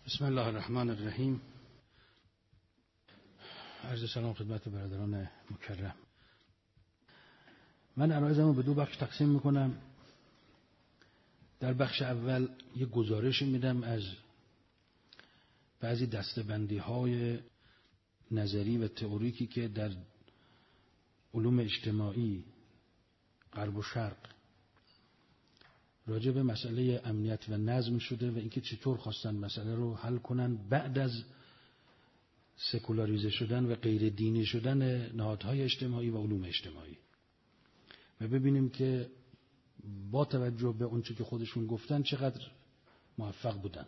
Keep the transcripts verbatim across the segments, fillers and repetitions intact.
بسم الله الرحمن الرحیم. عرض سلام خدمت برادران مکرم. من عرایزمو به دو بخش تقسیم میکنم. در بخش اول یک گزارشی میدم از بعضی دسته‌بندی های نظری و تئوریکی که در علوم اجتماعی غرب و شرق راجع به مسئله امنیت و نظم شده و اینکه چطور خواستن مسئله رو حل کنن بعد از سکولاریزه شدن و غیر دینی شدن نهادهای اجتماعی و علوم اجتماعی، و ببینیم که با توجه به اون چیزی که خودشون گفتن چقدر موفق بودن.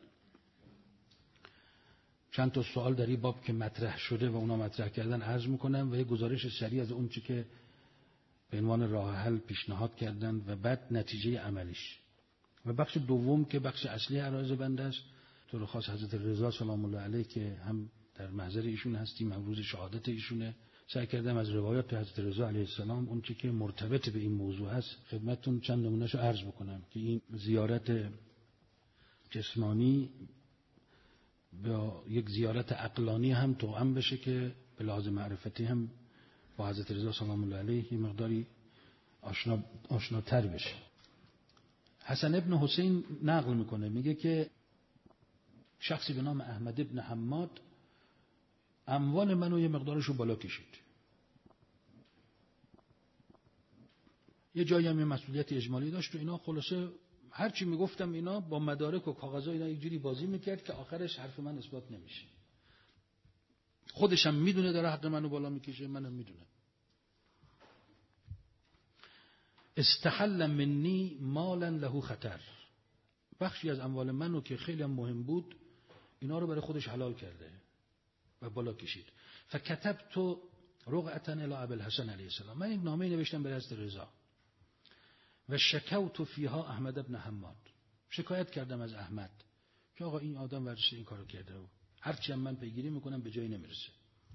چند تا سوال در این باب که مطرح شده و اونا مطرح کردن عرض میکنم و یک گزارش سریع از اون چیزی که به عنوان راه حل پیشنهاد کردن و بعد نتیجه عملیش. و بخش دوم که بخش اصلی عرایض بنده است، طور خاص حضرت رضا سلام الله علیه که هم در محضر ایشون هستیم، هم روز شهادت ایشونه، سعی کردم از روایات حضرت رضا علیه السلام اون چیزی که مرتبط به این موضوع هست خدمتتون چند نمونهشو عرض بکنم که این زیارت جسمانی با یک زیارت عقلانی هم توأم بشه که به لحاظ معرفتی هم با حضرت رضا سلام الله علیه یه مقداری آشنا آشناتر بشه. حسن ابن حسین نقل میکنه، میگه که شخصی به نام احمد ابن حماد اموال منو یه مقدارشو بالا کشید. یه جایی هم یه مسئولیت اجمالی داشت و اینا، خلاصه هر چی میگفتم اینا با مدارک و کاغذا اینا یک جوری بازی میکرد که آخرش حرف من اثبات نمیشه. خودشم میدونه داره حق منو بالا میکشه، منم میدونم. استحل منی مالا له خطر، بخشی از اموال منو که خیلی هم مهم بود اینا رو برای خودش حلال کرده و بالا کشید. فکتبت رقعة الی ابی الحسن علیه السلام، من یک نامه نوشتم برای حضرت رضا و شکوت فیها احمد ابن حماد، شکایت کردم از احمد که آقا این آدم ورزش این کارو کرده و هرچی هم من پیگیری میکنم به جایی نمیرسه.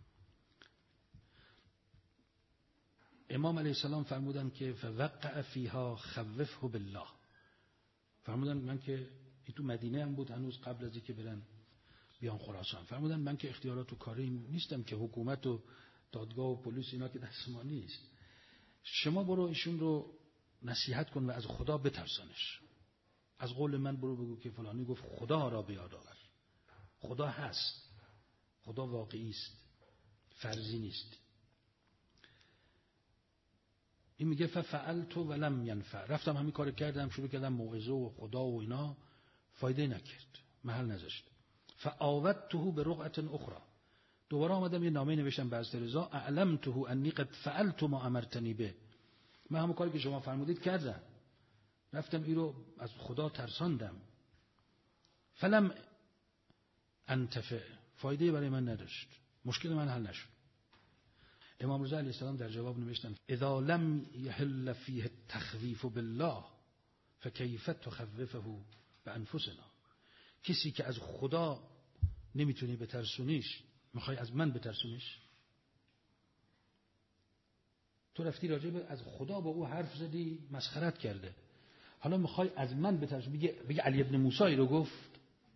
امام علیه السلام فرمودن که فوقع فیها خوفه بالله، فرمودن من که این تو مدینه هم بود هنوز قبل از اینکه برن بیان خراسان، فرمودن من که اختیارات و کاری نیستم که حکومت و دادگاه و پلیس اینا که دست ما نیست، شما برو ایشون رو نصیحت کن و از خدا بترسانش. از قول من برو بگو که فلانی گفت خدا را به یاد آور. خدا هست، خدا واقعی است، فرضی نیست. این میگه ففعلت ولم ینفع، رفتم همین کارو کردم، شروع کردم موعظه و خدا و اینا، فایده نکرد، محل نذاشت. فآودته برقعة اخرى، دوباره آمدم یه نامه نوشتم به حضرت رضا، اعلمته انی قد فعلت ما امرتنی به، من همون کاری که شما فرمودید کردم، رفتم این رو از خدا ترساندم. فلم انتفع، فایده برای من نداشت، مشکل من حل نشد. امام رضا علیه السلام در جواب نوشتن اذا لم یحل فیه التخویف بالله فکیف تخوفه بانفسنا، کسی که از خدا نمیتونی بترسونیش میخوای از من بترسونیش؟ تو رفتی راجع به از خدا با او حرف زدی، مسخرت کرده، حالا میخوای از من بترسونی؟ بگه بگه علی ابن موسی رو گفت.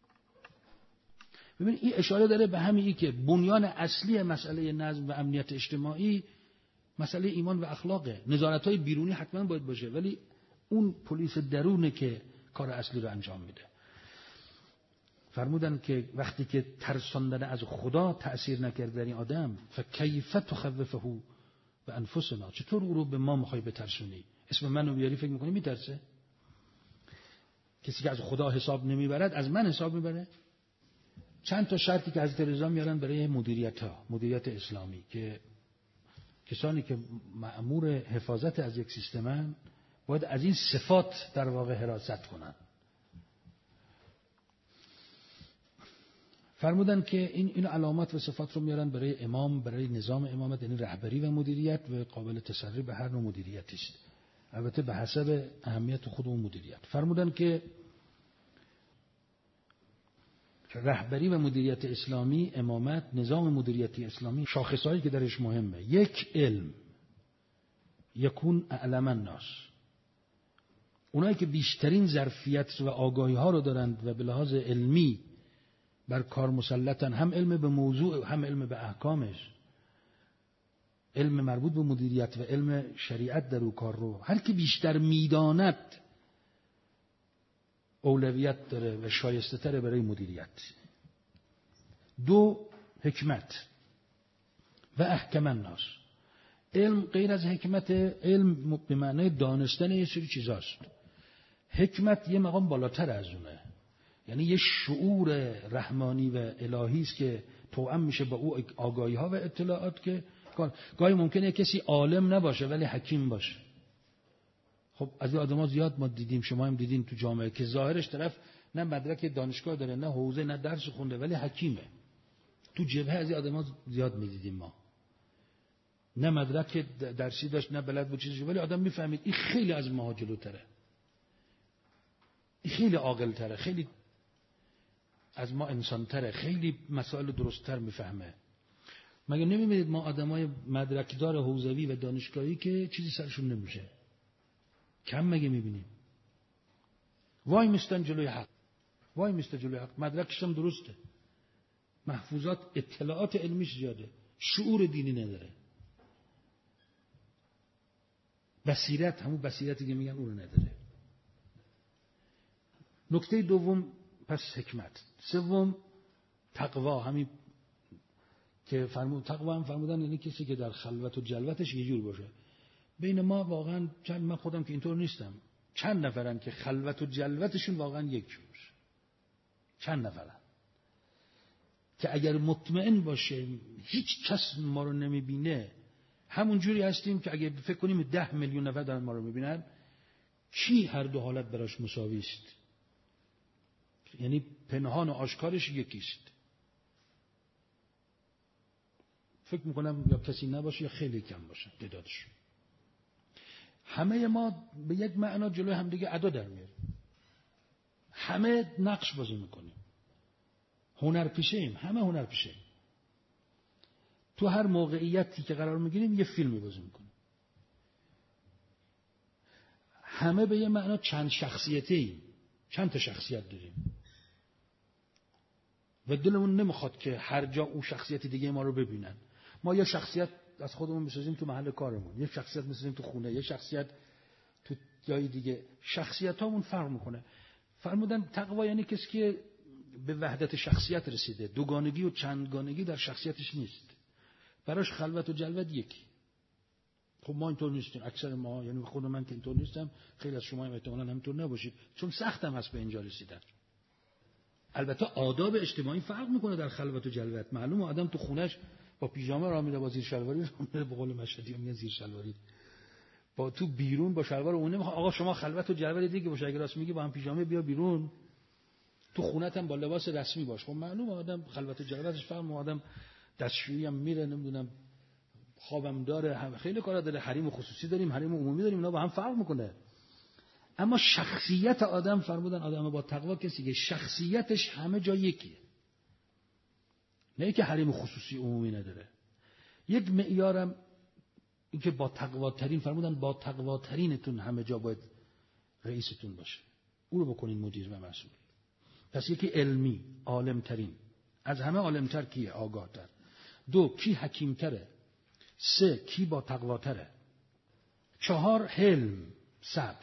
ببین این اشاره داره به همینی که بنیان اصلی مسئله نظم و امنیت اجتماعی مسئله ایمان و اخلاقه. نظارت‌های بیرونی حتما باید باشه ولی اون پلیس درونه که کار اصلی رو انجام میده. فرمودن که وقتی که ترساندن از خدا تأثیر نکرد در این آدم، فکیف تخوفه بانفسنا، چطور او رو به ما میخوای بترسونی؟ اسم منو بیاری فکر میکنی میترسه؟ کسی که از خدا حساب نمیبرد از من حساب میبره. چند تا شرطی که حضرت رضا میارن برای مدیریت ها، مدیریت اسلامی، که کسانی که مأمور حفاظت از یک سیستمن باید از این صفات در واقع حراست کنن. فرمودن که این این علامات و صفات رو میارن برای امام، برای نظام امامت، یعنی رهبری و مدیریت، و قابل تسری به هر نوع مدیریتی است، البته به حسب اهمیت خود اون مدیریت. فرمودن که رهبری و مدیریت اسلامی، امامت، نظام مدیریتی اسلامی، شاخصهایی که درش مهمه: یک، علم، یکون اعلم الناس، اونایی که بیشترین ظرفیت و آگاهی ها رو دارند و به لحاظ علمی بر کار مسلطن، هم علم به موضوع هم علم به احکامش، علم مربوط به مدیریت و علم شریعت در او کار رو. هر کی بیشتر میداند اولویت داره و شایسته تره برای مدیریت. دو، حکمت و احکم الناس. علم غیر از حکمت، علم به معنای دانستن یه سری چیزاست. حکمت یه مقام بالاتر از اونه، یعنی یه شعور رحمانی و الهی است که توأم میشه با او آگاهی ها و اطلاعات. که گاهی ممکنه کسی عالم نباشه ولی حکیم باشه. خب از این آدم‌ها زیاد ما دیدیم، شما هم دیدین تو جامعه، که ظاهرش طرف نه مدرک دانشگاه داره، نه حوزه، نه درس خونده، ولی حکیمه. تو جبهه از این آدم‌ها زیاد می‌دیدیم ما، نه مدرک درسی داشت نه بلد بود چیزی، ولی آدم میفهمید این خیلی از ماها جلوتره، این خیلی عاقل‌تره، خیلی از ما انسان‌تره، خیلی مسائل درست‌تر میفهمه. مگه نمی‌بینید ما آدمای مدرکدار حوزوی و دانشگاهی که چیزی سرشون نمیشه؟ کم مگه می‌بینیم؟ وای میستن جلوی حق، وای میسته جلوی حق، مدرکش هم درسته، محفوظات اطلاعات علمیش زیاده، شعور دینی نداره، بصیرت، همون بصیرتی که میگن اون رو نداره. نکته دوم پس حکمت. سوم تقوا، همین که فرمود تقوا هم فرمودن یعنی کسی که در خلوت و جلوتش یه جور باشه. بین ما واقعا چند، من خودم که اینطور نیستم، چند نفرن که خلوت و جلوتشون واقعا یک جور، چند نفرن که اگر مطمئن باشه هیچ کس ما رو نمیبینه، همون جوری هستیم که اگه فکر کنیم ده میلیون نفر دارن ما رو میبینن، کی هر دو حالت براش مساوی است؟ یعنی پنهان و آشکارش یکیست. فکر میکنم یا کسی نباشه یا خیلی کم باشه تعدادش. همه ما به یک معنا جلوی هم دیگه ادا در میاریم، همه نقش بازی میکنیم، هنرپیشه ایم، همه هنرپیشه ایم. تو هر موقعیتی که قرار میگیریم یه فیلمی بازی میکنیم. همه به یه معنا چند شخصیتی ایم، چند تا شخصیت داریم و دلمون نمیخواد که هر جا اون شخصیت دیگه ما رو ببینن. ما یه شخصیت از خودمون میسازیم تو محل کارمون، یه شخصیت میسازیم تو خونه، یه شخصیت تو جای دیگه. شخصیت هامون فرق میکنه. فرمودن تقوا یعنی کسی که به وحدت شخصیت رسیده، دوگانگی و چندگانگی در شخصیتش نیست، براش خلوت و جلوت یکی. خب ما اینطور نیستیم، اکثر ما، یعنی خود من که اینطور نیستم، خیلی از شما هم احتمالاً همینطور نباشید، چون سختم هست به اینجا رسیدن. البته آداب اجتماعی فرق میکنه در خلوت و جلوت. معلومه آدم تو خونش با پیژامه راه میره، با زیر شلواری راه میره، به قول مشهدی میگن زیر شلواری، با تو بیرون با شلوار اون نمیخواد. آقا شما خلوت و جلوت دیگه باشه، اگه راست میگی با هم پیژامه بیا بیرون، تو خونت هم با لباس رسمی باش. خب معلومه آدم خلوت و جلوتش فرق، آدم دستشویی هم میره، نمیدونم خوابم داره، خیلی کارا داره، حریم خصوصی داریم، حریم عمومی داریم، اینا با هم فرق میکنه. اما شخصیت آدم، فرمودن آدم با تقوا کسی که شخصیتش همه جا یکیه، نه که حریم خصوصی عمومی نداره. یک معیارم این که با تقوا ترین، فرمودن با تقوا ترینتون همه جا باید رئیستون باشه، او رو بکنین مدیر و مسئول. پس یکی علمی، عالم ترین، از همه عالم تر کیه؟ آگاه تر. دو، کی حکیم تره. سه، کی با تقوا تره. چهار، حلم، صبر.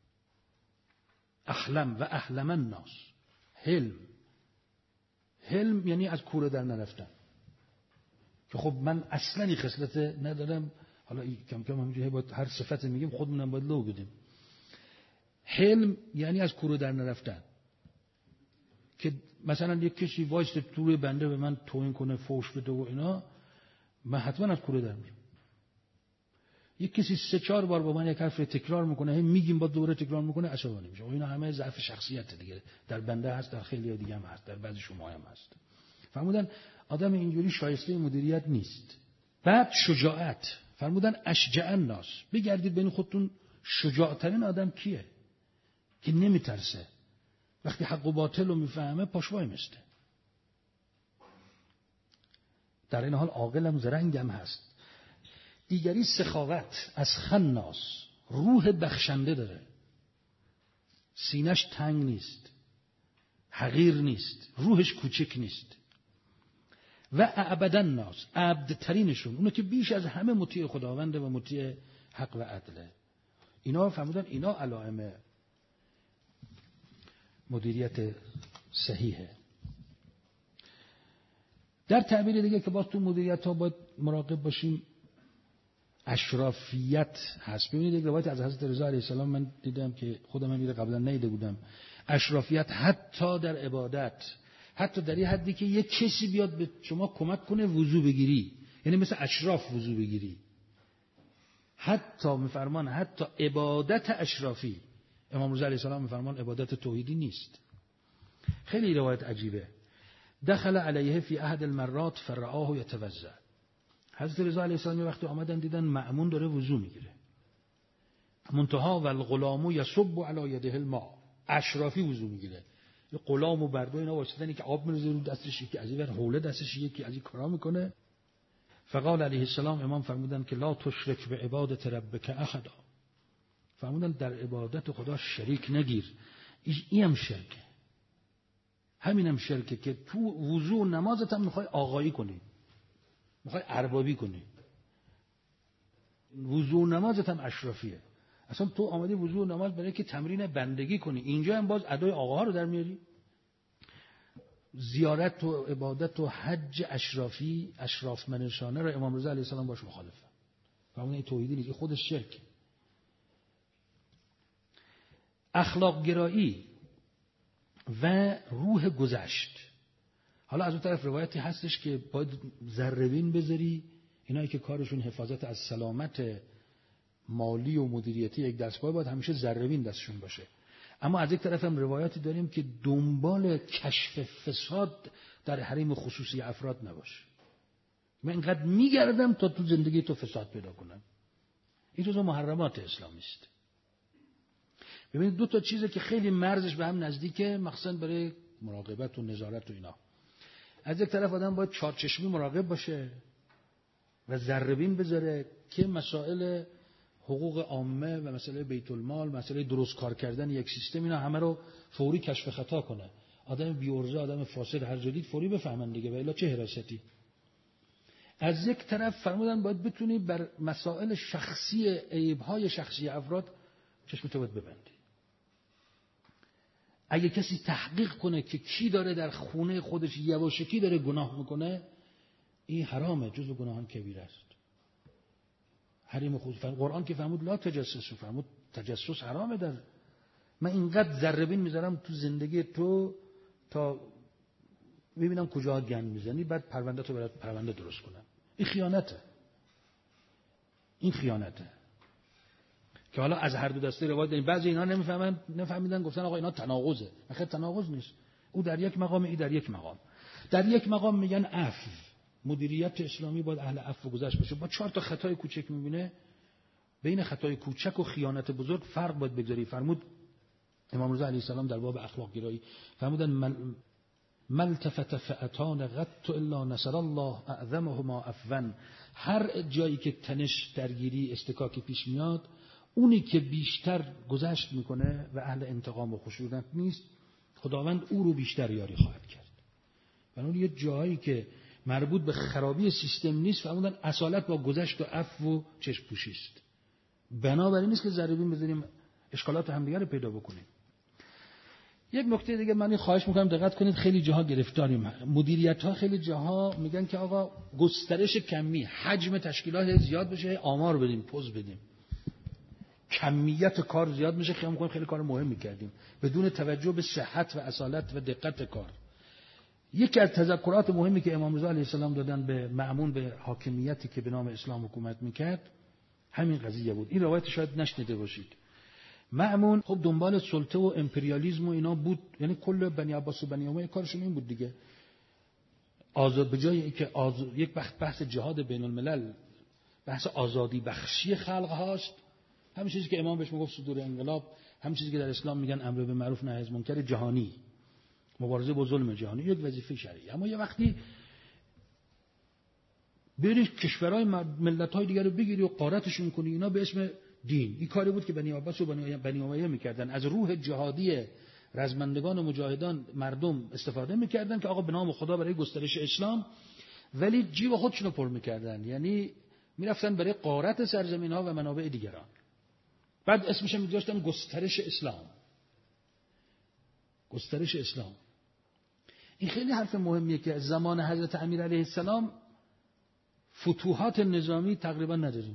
احلم و احلم الناس. حلم، حلم یعنی از کوره در نرفتن، که خب من اصلا این خصلت ندارم، حالا کم کم همینجوری باید هر صفت میگیم خودمونم باید لو بدیم. حلم یعنی از کوره در نرفتن، که مثلا یک کسی وایسته توی بنده به من توهین کنه، فوش بده و اینا، من حتما از کوره در میرم. یک کسی سه چهار بار با من یک حرف تکرار میکنه، هم میگیم با دوره تکرار میکنه، عصبانی میشه. و اینا همه ضعف شخصیت دیگه، در بنده هست، در خیلی دیگه هم هست، در بعضی شما هم هست. فرمودن آدم اینجوری شایسته مدیریت نیست. بعد شجاعت، فرمودن اشجع الناس، بگردید بین خودتون شجاعترین آدم کیه؟ که نمیترسه، وقتی حق و باطل رو میفهمه پاشوای مسته، در این حال عاقلم زرنگم هست. دیگری سخاوت، از خناس، روح بخشنده داره، سینش تنگ نیست، حقیر نیست، روحش کوچک نیست. و اعبد الناس، عبدترینشون، اونو که بیش از همه مطیع خداونده و مطیع حق و عدله. اینا فرمودن اینا علائم مدیریت صحیحه. در تعبیر دیگه که باز تو مدیریت ها باید مراقب باشیم، اشرافیت هست. ببینید یک روایت از حضرت رضا علیه السلام من دیدم که خودم هم میره قبلا ندیده بودم. اشرافیت حتی در عبادت، حتی در یه حدی که یک کسی بیاد به شما کمک کنه وضو بگیری، یعنی مثل اشراف وضو بگیری، حتی میفرمان حتی عبادت اشرافی. امام رضا علیه السلام میفرمان عبادت توحیدی نیست. خیلی روایت عجیبه. دخل علیه فی احد المرات فرآه یتوضا. حضرت رضا علیه السلام وقتی آمدن دیدن مأمون داره وضو میگیره، منتها و الغلام یصب علی یده الماء، اشرافی وضو میگیره، یه غلام و برده اینا واسطن که آب میریزه رو دستش، یکی از این ور حوله دستش، یکی از این کارا میکنه. فقال علیه السلام، امام فرمودن که لا تشرک به عبادت ربک احدا، فرمودن در عبادت خدا شریک نگیر. این هم شرکه، همین هم شرکه که تو وضو و نمازت هم میخوای آقایی کنی، میخوای اربابی کنی. وضو و نمازت هم اشرافیه. اصلا تو آمدی وضو و نماز برای که تمرین بندگی کنی، اینجا هم باز ادای آقاها رو در میاری. زیارت و عبادت و حج اشرافی، اشراف منشانه رو امام رضا علیه السلام باش مخالفه. فرمودن این توحیدی نیست، خودش شرکه. اخلاق گرایی و روح گذشت. حالا از اون طرف روایتی هستش که باید ذره‌بین بذاری اینایی که کارشون حفاظت از سلامت مالی و مدیریتی یک دستگاه، باید همیشه ذره‌بین دستشون باشه. اما از یک طرف هم روایاتی داریم که دنبال کشف فساد در حریم خصوصی افراد نباشه. من اینقدر میگردم تا تو زندگی تو فساد پیدا کنم. این جزو محرمات اسلامی است. ببینید دو تا چیزه که خیلی مرزش به هم نزدیکه، مخصوصا برای مراقبت و نظارت و اینا. از یک طرف آدم باید چارچشمی مراقب باشه و ذره‌بین بذاره که مسائل حقوق عامه و مسئله بیت المال، مسئله درست کار کردن یک سیستم، اینا همه رو فوری کشف خطا کنه. آدم بی‌عرضه، آدم فاسد هر جدید فوری بفهمن دیگه، و الا چه حراستی. از یک طرف فرمودن باید بتونی بر مسائل شخصی، عیب‌های شخصی افراد چشمتو باید ببندی. اگه کسی تحقیق کنه که کی داره در خونه خودش یواشکی داره گناه میکنه، این حرامه، جزو گناهان کبیره است. حریم خود قرآن که فرمود لا تجسس، فرمود تجسس حرامه. در من اینقدر ذره‌بین میذارم تو زندگی تو تا میبینم کجا گند میزنی، بعد پرونده تو برات پرونده درست کنم. این خیانته، این خیانته که حالا از هر دو دسته روایت داریم. بعضی اینا نمیفهمن، نفهمیدن، گفتن آقا اینا تناقضه. آخه تناقض نیست، او در یک مقام، ای در یک مقام. در یک مقام میگن عفو، مدیریت اسلامی باید اهل عفو و گذشت باشه. با چهار تا خطای کوچک میبینه، بین خطای کوچک و خیانت بزرگ فرق باید بگذاری. فرمود امام رضا علیه السلام در باب اخلاق گرایی، فرمودن من ملتفت فئتان غت الا نصر الله اعظمهما عفوا. هر جایی که تنش، درگیری، استکاکی پیش میاد، اونی که بیشتر گذشت میکنه و اهل انتقام و خشونت نیست، خداوند او رو بیشتر یاری خواهد کرد. بنابراین یه جایی که مربوط به خرابی سیستم نیست، فرمودن اصالت با گذشت و عفو و چشم پوشی است. بنابراین نیست که ذره‌بین بذاریم اشکالات همدیگه رو پیدا بکنیم. یک نکته دیگه من خواهش میکنم دقت کنید، خیلی جاها گرفتاریم. مدیریت ها خیلی جاها میگن که آقا گسترش کمی، حجم تشکیلات زیاد بشه، آمار بدیم، پوز بدیم، کمیت کار زیاد میشه، خیلی میکنیم خیلی کار مهم میکردیم بدون توجه به صحت و اصالت و دقت کار. یکی از تذکرات مهمی که امام رضا علیه السلام دادن به مأمون به حاکمیتی که به نام اسلام حکومت میکرد همین قضیه بود. این روایت شاید نشنیده باشید. مأمون خب دنبال سلطه و امپریالیسم و اینا بود، یعنی کل بنی عباس و بنی امیه کارشون این بود دیگه. آزاد به جای اینکه آزاد... یک بحث بحث جهاد بین الملل، بحث آزادی بخشی خلق هاست، همین چیزی که امام بهش میگفت صدور انقلاب، همین چیزی که در اسلام میگن امر به معروف نهی از منکر جهانی، مبارزه با ظلم جهانی، یک وظیفه شرعی. اما یه وقتی بری کشورهای ملت‌های دیگر رو بگیری و غارتشون کنی، اینا به اسم دین، این کاری بود که بنی عباس و بنی امیه میکردن. از روح جهادی رزمندگان و مجاهدان مردم استفاده میکردن که آقا به نام خدا برای گسترش اسلام، ولی جیب خودشونو پر میکردن، یعنی میرفتن برای غارت سرزمین ها و منابع دیگران. بعد اسمش میذاشتن گسترش اسلام. گسترش اسلام. این خیلی حرف مهمیه که زمان حضرت امیر علیه السلام فتوحات نظامی تقریبا نداریم.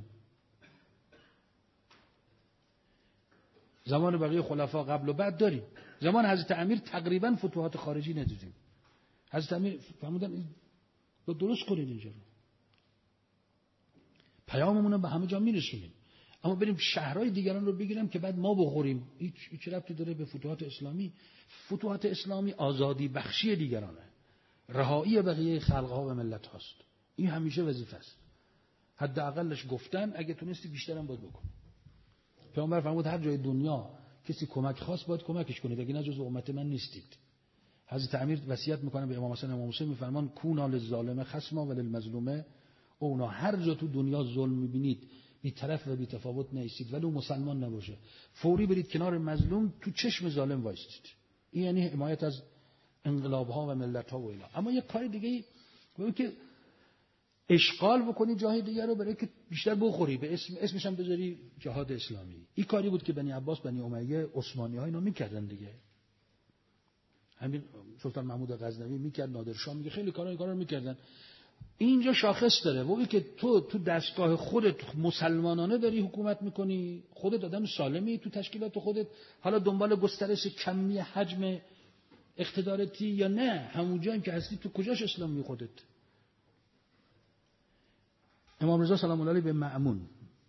زمان بقیه خلفا قبل و بعد داریم. زمان حضرت امیر تقریبا فتوحات خارجی نداریم. حضرت امیر فرمودن درست کنید اینجا رو. پیاممون رو به همه جا میرسونیم. اما بریم شهرهای دیگران رو بگیریم که بعد ما بخوریم. هیچ هیچ ربطی داره به فتوحات اسلامی. فتوحات اسلامی آزادی بخشی دیگرانه. رهایی بقیه خلقها و ملت هاست. این همیشه وظیفه است. حداقلش گفتن، اگه تونستی بیشترم باید بکن. پیامبر فرمود هر جای دنیا کسی کمک خواست باید کمکش کنید، اگه نه جزو امت من نیستید. حضرت امیر وصیت میکنه به امام حسن امام حسین، میفرمان کونا للظالم خصما وللمظلوم اونا. هر جا تو دنیا ظلم میبینید بی طرف و بی تفاوت نیستید، ولی مسلمان نباشه، فوری برید کنار مظلوم، تو چشم ظالم وایستید. این یعنی حمایت از انقلاب ها و ملت ها و اینا. اما یک کار دیگه ای که اشغال بکنی جای دیگر رو برای که بیشتر بخوری، به اسم اسمش هم بذاری جهاد اسلامی. این کاری بود که بنی عباس، بنی امیه، عثمانی ها اینا میکردن دیگه. همین سلطان محمود غزنوی میکرد، نادر شاه میگه، خیلی کارا این کارا رو میکردن. اینجا شاخص داره و که تو تو دستگاه خودت مسلمانانه داری حکومت میکنی، خودت آدم سالمی تو تشکیلات خودت، حالا دنبال گسترش کمی حجم اقتدارتی یا نه، همون جایی که هستی تو کجاش اسلامی خودت. امام رضا سلام الله علیه به مأمون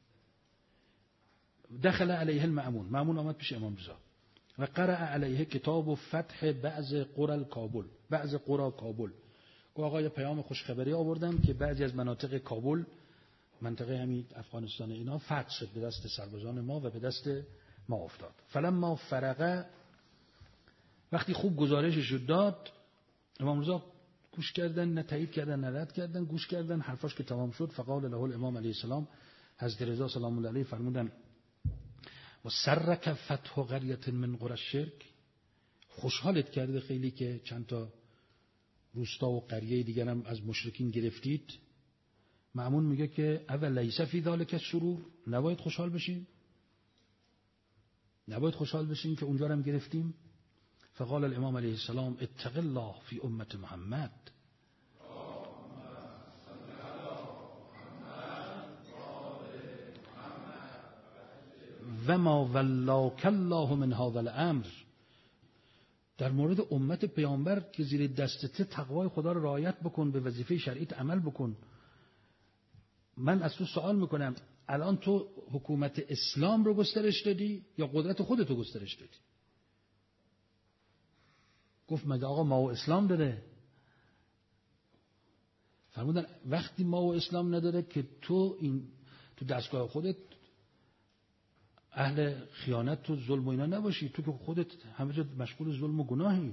دخل علیه المأمون، مأمون آمد پیش امام رضا و قرأ علیه کتاب و فتح بعض قرى کابل، بعض قرى کابل. گفت آقا پیام خوشخبری آوردم که بعضی از مناطق کابل، منطقه همین افغانستان اینا، فتح شد به دست سربازان ما و به دست ما افتاد. فلما فرغ، وقتی خوب گزارشش داد، امام رضا گوش کردن، نه تایید کردن نه رد کردن، گوش کردن. حرفاش که تمام شد، فقال له الامام علیه السلام، حضرت رضا سلام الله علیه فرمودن و سرک فتح قریه من قری الشرک، خوشحالت کرده خیلی که چند تا روستا و قریه دیگر هم از مشرکین گرفتید؟ مأمون میگه که اول لیس فی ذلک سرور، نباید خوشحال بشین؟ نباید خوشحال بشین که اونجا هم گرفتیم؟ فقال الامام علیه السلام اتق الله فی امت محمد و ما ولاک الله من هذا الامر. در مورد امت پیامبر که زیر دستت، تقوای خدا رو رعایت بکن، به وظیفه شرعیت عمل بکن. من از تو سوال میکنم، الان تو حکومت اسلام رو گسترش دادی یا قدرت خودت رو گسترش دادی؟ گفت مگه آقا ما و اسلام داره؟ فرمودن وقتی ما و اسلام نداره که تو این تو دستگاه خودت اهل خیانت و ظلم و اینا نباشی، تو که خودت همه جا مشغول ظلم و گناهی.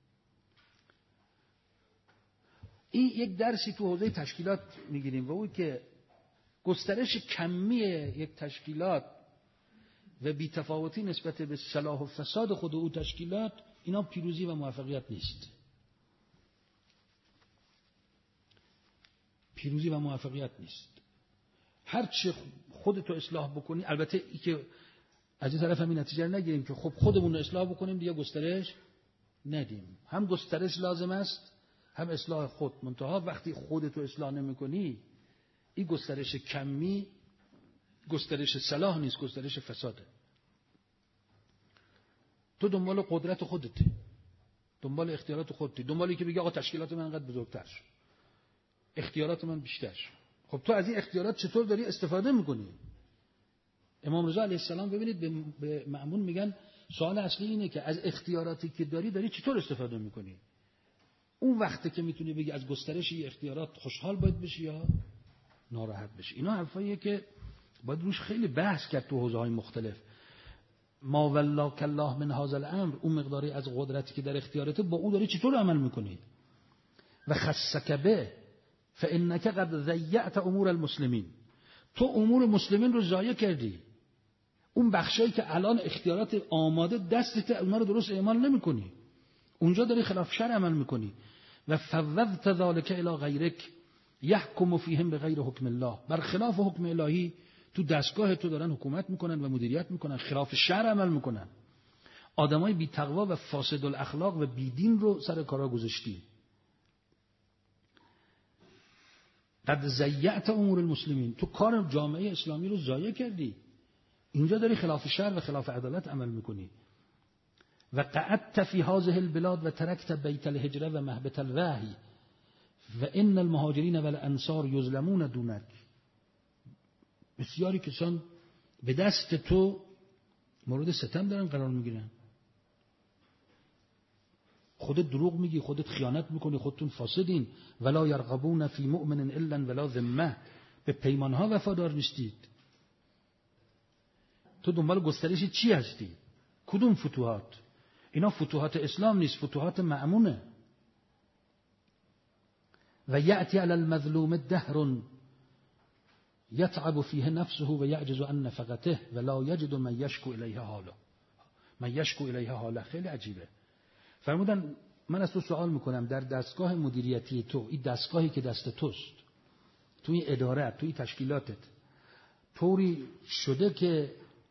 این یک درسی تو حوزه تشکیلات میگیریم و اون که گسترش کمی یک تشکیلات و بی‌تفاوتی نسبت به صلاح و فساد خود او تشکیلات، اینا پیروزی و موفقیت نیست. پیروزی و موفقیت نیست. هر چه خودتو اصلاح بکنی، البته ای که از این طرف همین نتیجه رو نگیریم که خب خودمون رو اصلاح بکنیم دیگه گسترش ندیم. هم گسترش لازم است، هم اصلاح خود. منتها وقتی خودتو اصلاح نمی‌کنی، این گسترش کمی گسترش صلاح نیست، گسترش فساده. تو دنبال قدرت خودتی، دنبال اختیارات خودتی، دنبالی که بگی آقا تشکیلات من انقدر بزرگتر شد، اختیارات من بیشتر شد. خب تو از این اختیارات چطور داری استفاده میکنی؟ امام رضا علیه السلام ببینید به مأمون میگن سوال اصلی اینه که از اختیاراتی که داری داری چطور استفاده میکنی؟ اون وقته که میتونی بگی از گسترش این اختیارات خوشحال باید بشی یا ناراحت بشی. اینا حرفاییه که باید روش خیلی بحث کرد تو حوزه‌های مختلف. ما ولاک الله من هذا الامر، اون مقداری از قدرتی که در اختیارته، با اون داری چطور عمل میکنی؟ و خصک به فانک قد ضیعت امور المسلمین، تو امور مسلمین رو ضایع کردی. اون بخشایی که الان اختیارات آماده دستت، اونا رو درست اعمال نمی‌کنی، اونجا داری خلاف شرع عمل می‌کنی. و فوضت ذلک الی غیرک یحکم فیهم بغیر حکم الله، بر خلاف حکم الهی تو دستگاه تو دارن حکومت میکنن و مدیریت میکنن، خلاف شرع عمل میکنن. آدمای بی تقوا و فاسد الاخلاق و بی دین رو سر کارا گذاشتی. قد ضیعت امور المسلمین، تو کار جامعه اسلامی رو ضایع کردی. اینجا داری خلاف شرع و خلاف عدالت عمل میکنی. و قعدت فی هذه البلاد و ترکت بیت الهجره و مهبط الوحی و ان المهاجرین و الانصار یظلمون دونک. بسیاری کسان به دست تو مورد ستم دارن قرار میگیرن. خودت دروغ میگی، خودت خیانت میکنی، خودتون فاسدین. ولا یرغبون فی مؤمن الا ولا ذمه، به پیمانها وفادار نیستید. تو دنبال گسترش چی هستی؟ کدوم فتوحات؟ اینا فتوحات اسلام نیست، فتوحات مأمونه. و یأتی علی المظلوم دهر یتعب فیه نفسه و یعجز عن نفقته و لا یجد من یشکو الیه حاله من یشکو الیه حاله. خیلی عجیبه. فرمودن من از تو سوال میکنم، در دستگاه مدیریتی تو، این دستگاهی که دست توست، تو این اداره، تو این تشکیلاتت، طوری شده که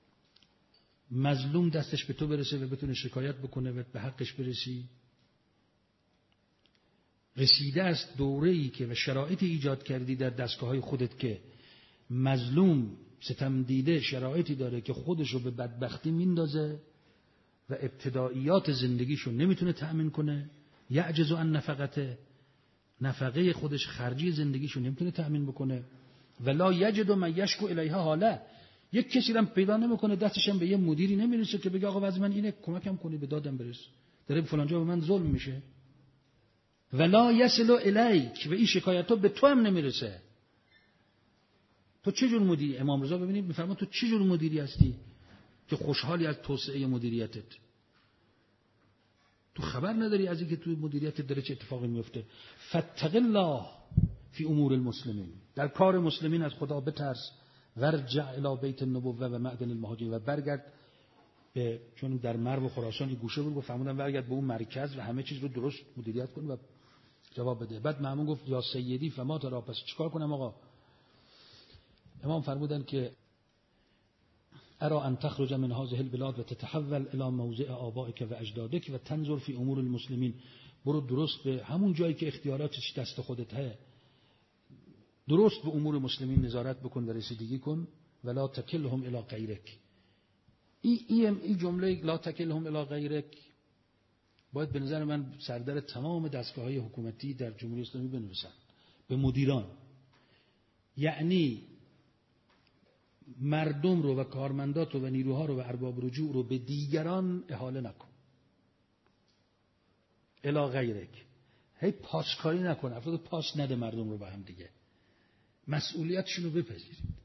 مظلوم دستش به تو برسه و بتونه شکایت بکنه و به حقش برسی؟ رسیده است دوره‌ای که و شرایطی ایجاد کردی در دستگاه‌های خودت که مظلوم ستم دیده شرایطی داره که خودشو به بدبختی میندازه و ابتداییات زندگیشو نمیتونه تأمین کنه، یعجز عن نفقته، نفقه خودش، خرجی زندگیشو نمیتونه تأمین بکنه. ولا یجد من یشکو الیها حاله، یک کسی رو پیدا نمیکنه، دستش هم به یه مدیری نمیرسه که بگه آقا واسه من اینه، کمکم کنی، به دادم برس، داره فلان جا به من ظلم میشه. ولا یصل الیک، و این شکایت‌ها به تو هم نمیرسه. تو چه جور مدیری؟ امام رضا ببینید میفرما تو چه جور مدیری هستی که خوشحالی از توسعه مدیریتت؟ تو خبر نداری از اینکه تو مدیریتت داره چه اتفاقی میفته. فتق الله فی امور المسلمین، در کار مسلمین از خدا بترس. ورجع الی بیت النبوه و معدن المهاجرین، و برگرد به، چون در مرو و خراسان این گوشه بود، فرمودن برگرد به اون مرکز و همه چیز رو درست مدیریت کن و جواب بده. بعد مأمون گفت یا سیدی فما ترا، پس چیکار کنم آقا؟ امام فرمودن که ارا ان تخرج من هذه البلاد و تتحول الى موضع آبائک و اجدادک و تنظر فی امور المسلمین، برو درست به همون جایی که اختیاراتش دست خودته، درست به امور مسلمین نظارت بکن و رسیدگی کن. ولا تکلهم الی غیرک. این این این جمله لا تکلهم الی غیرک باید به نظر من سردر تمام دستگاه‌های حکومتی در جمهوری اسلامی بنویسن به مدیران. یعنی مردم رو و کارمندات رو و نیروها رو و ارباب رجوع رو به دیگران احاله نکن. الی غیرک، هی پاسکاری نکن، افراد پاس نده مردم رو به هم دیگه، مسئولیتشون رو بپذیرید.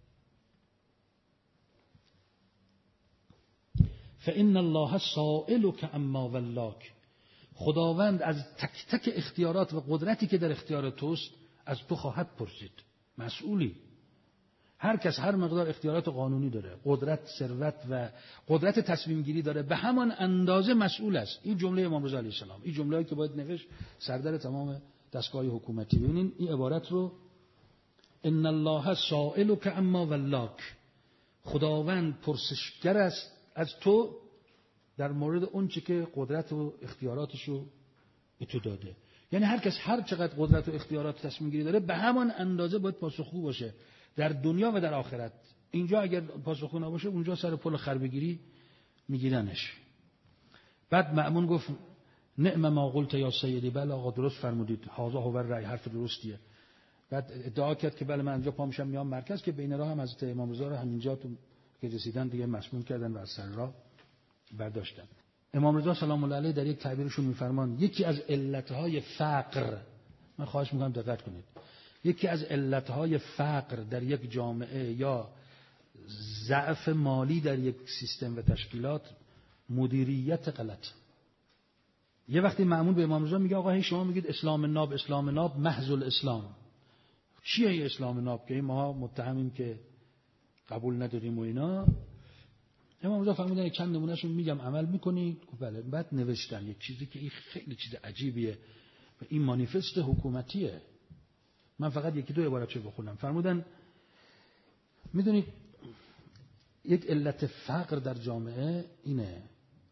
فإن الله سائلک عما ولاک، خداوند از تک تک اختیارات و قدرتی که در اختیار توست از تو خواهد پرسید. مسئولی. هر کس هر مقدار اختیارات قانونی داره، قدرت، ثروت و قدرت تصمیم گیری داره، به همان اندازه مسئول است. این جمله امام رضا علیه السلام، این جمله‌ای که باید نوشت سردر تمام دستگاه حکومتی. ببینین این عبارت رو، ان الله سائلک عما ولاک، خداوند پرسشگر است از تو در مورد اون چی که قدرت و اختیاراتش رو به تو داده. یعنی هر کس هر چقدر قدرت و اختیارات تصمیم گیری داره به همان اندازه باید پاسخگو باشه در دنیا و در آخرت. اینجا اگر پاسخگو نباشه اونجا سر پل خربگیری میگیرنش. بعد مأمون گفت نعم ما قلت یا سیدی، بله آقا درست فرمودید، هذا هو الرأی، حرف درستیه. بعد ادعا کرد که بله من اینجا پا میشم میام مرکز، که بین راه هم حضرت امام رضا رو همینجا تو که رسیدن دیگه مسموم کردن و از سر راه برداشتن. امام رضا سلام الله علیه در یک تعبیرشون میفرمان یکی از علتهای فقر، من خواهش میکنم دقت کنید، یکی از علتهای فقر در یک جامعه یا ضعف مالی در یک سیستم و تشکیلات مدیریت غلط. یه وقتی مأمون به امام رضا میگه آقا هی شما میگید اسلام ناب، اسلام ناب محض الاسلام، چیه این اسلام ناب که ما متهمیم که قبول نداریم و اینا؟ امام رضا فرمودن چند نمونهشون میگم عمل میکنید. بله. بعد نوشتن یک چیزی که این خیلی چیز عجیبیه و این مانیفست حکومتیه. من فقط یکی دو عبارت چه بخونم. فرمودن میدونید یک علت فقر در جامعه اینه،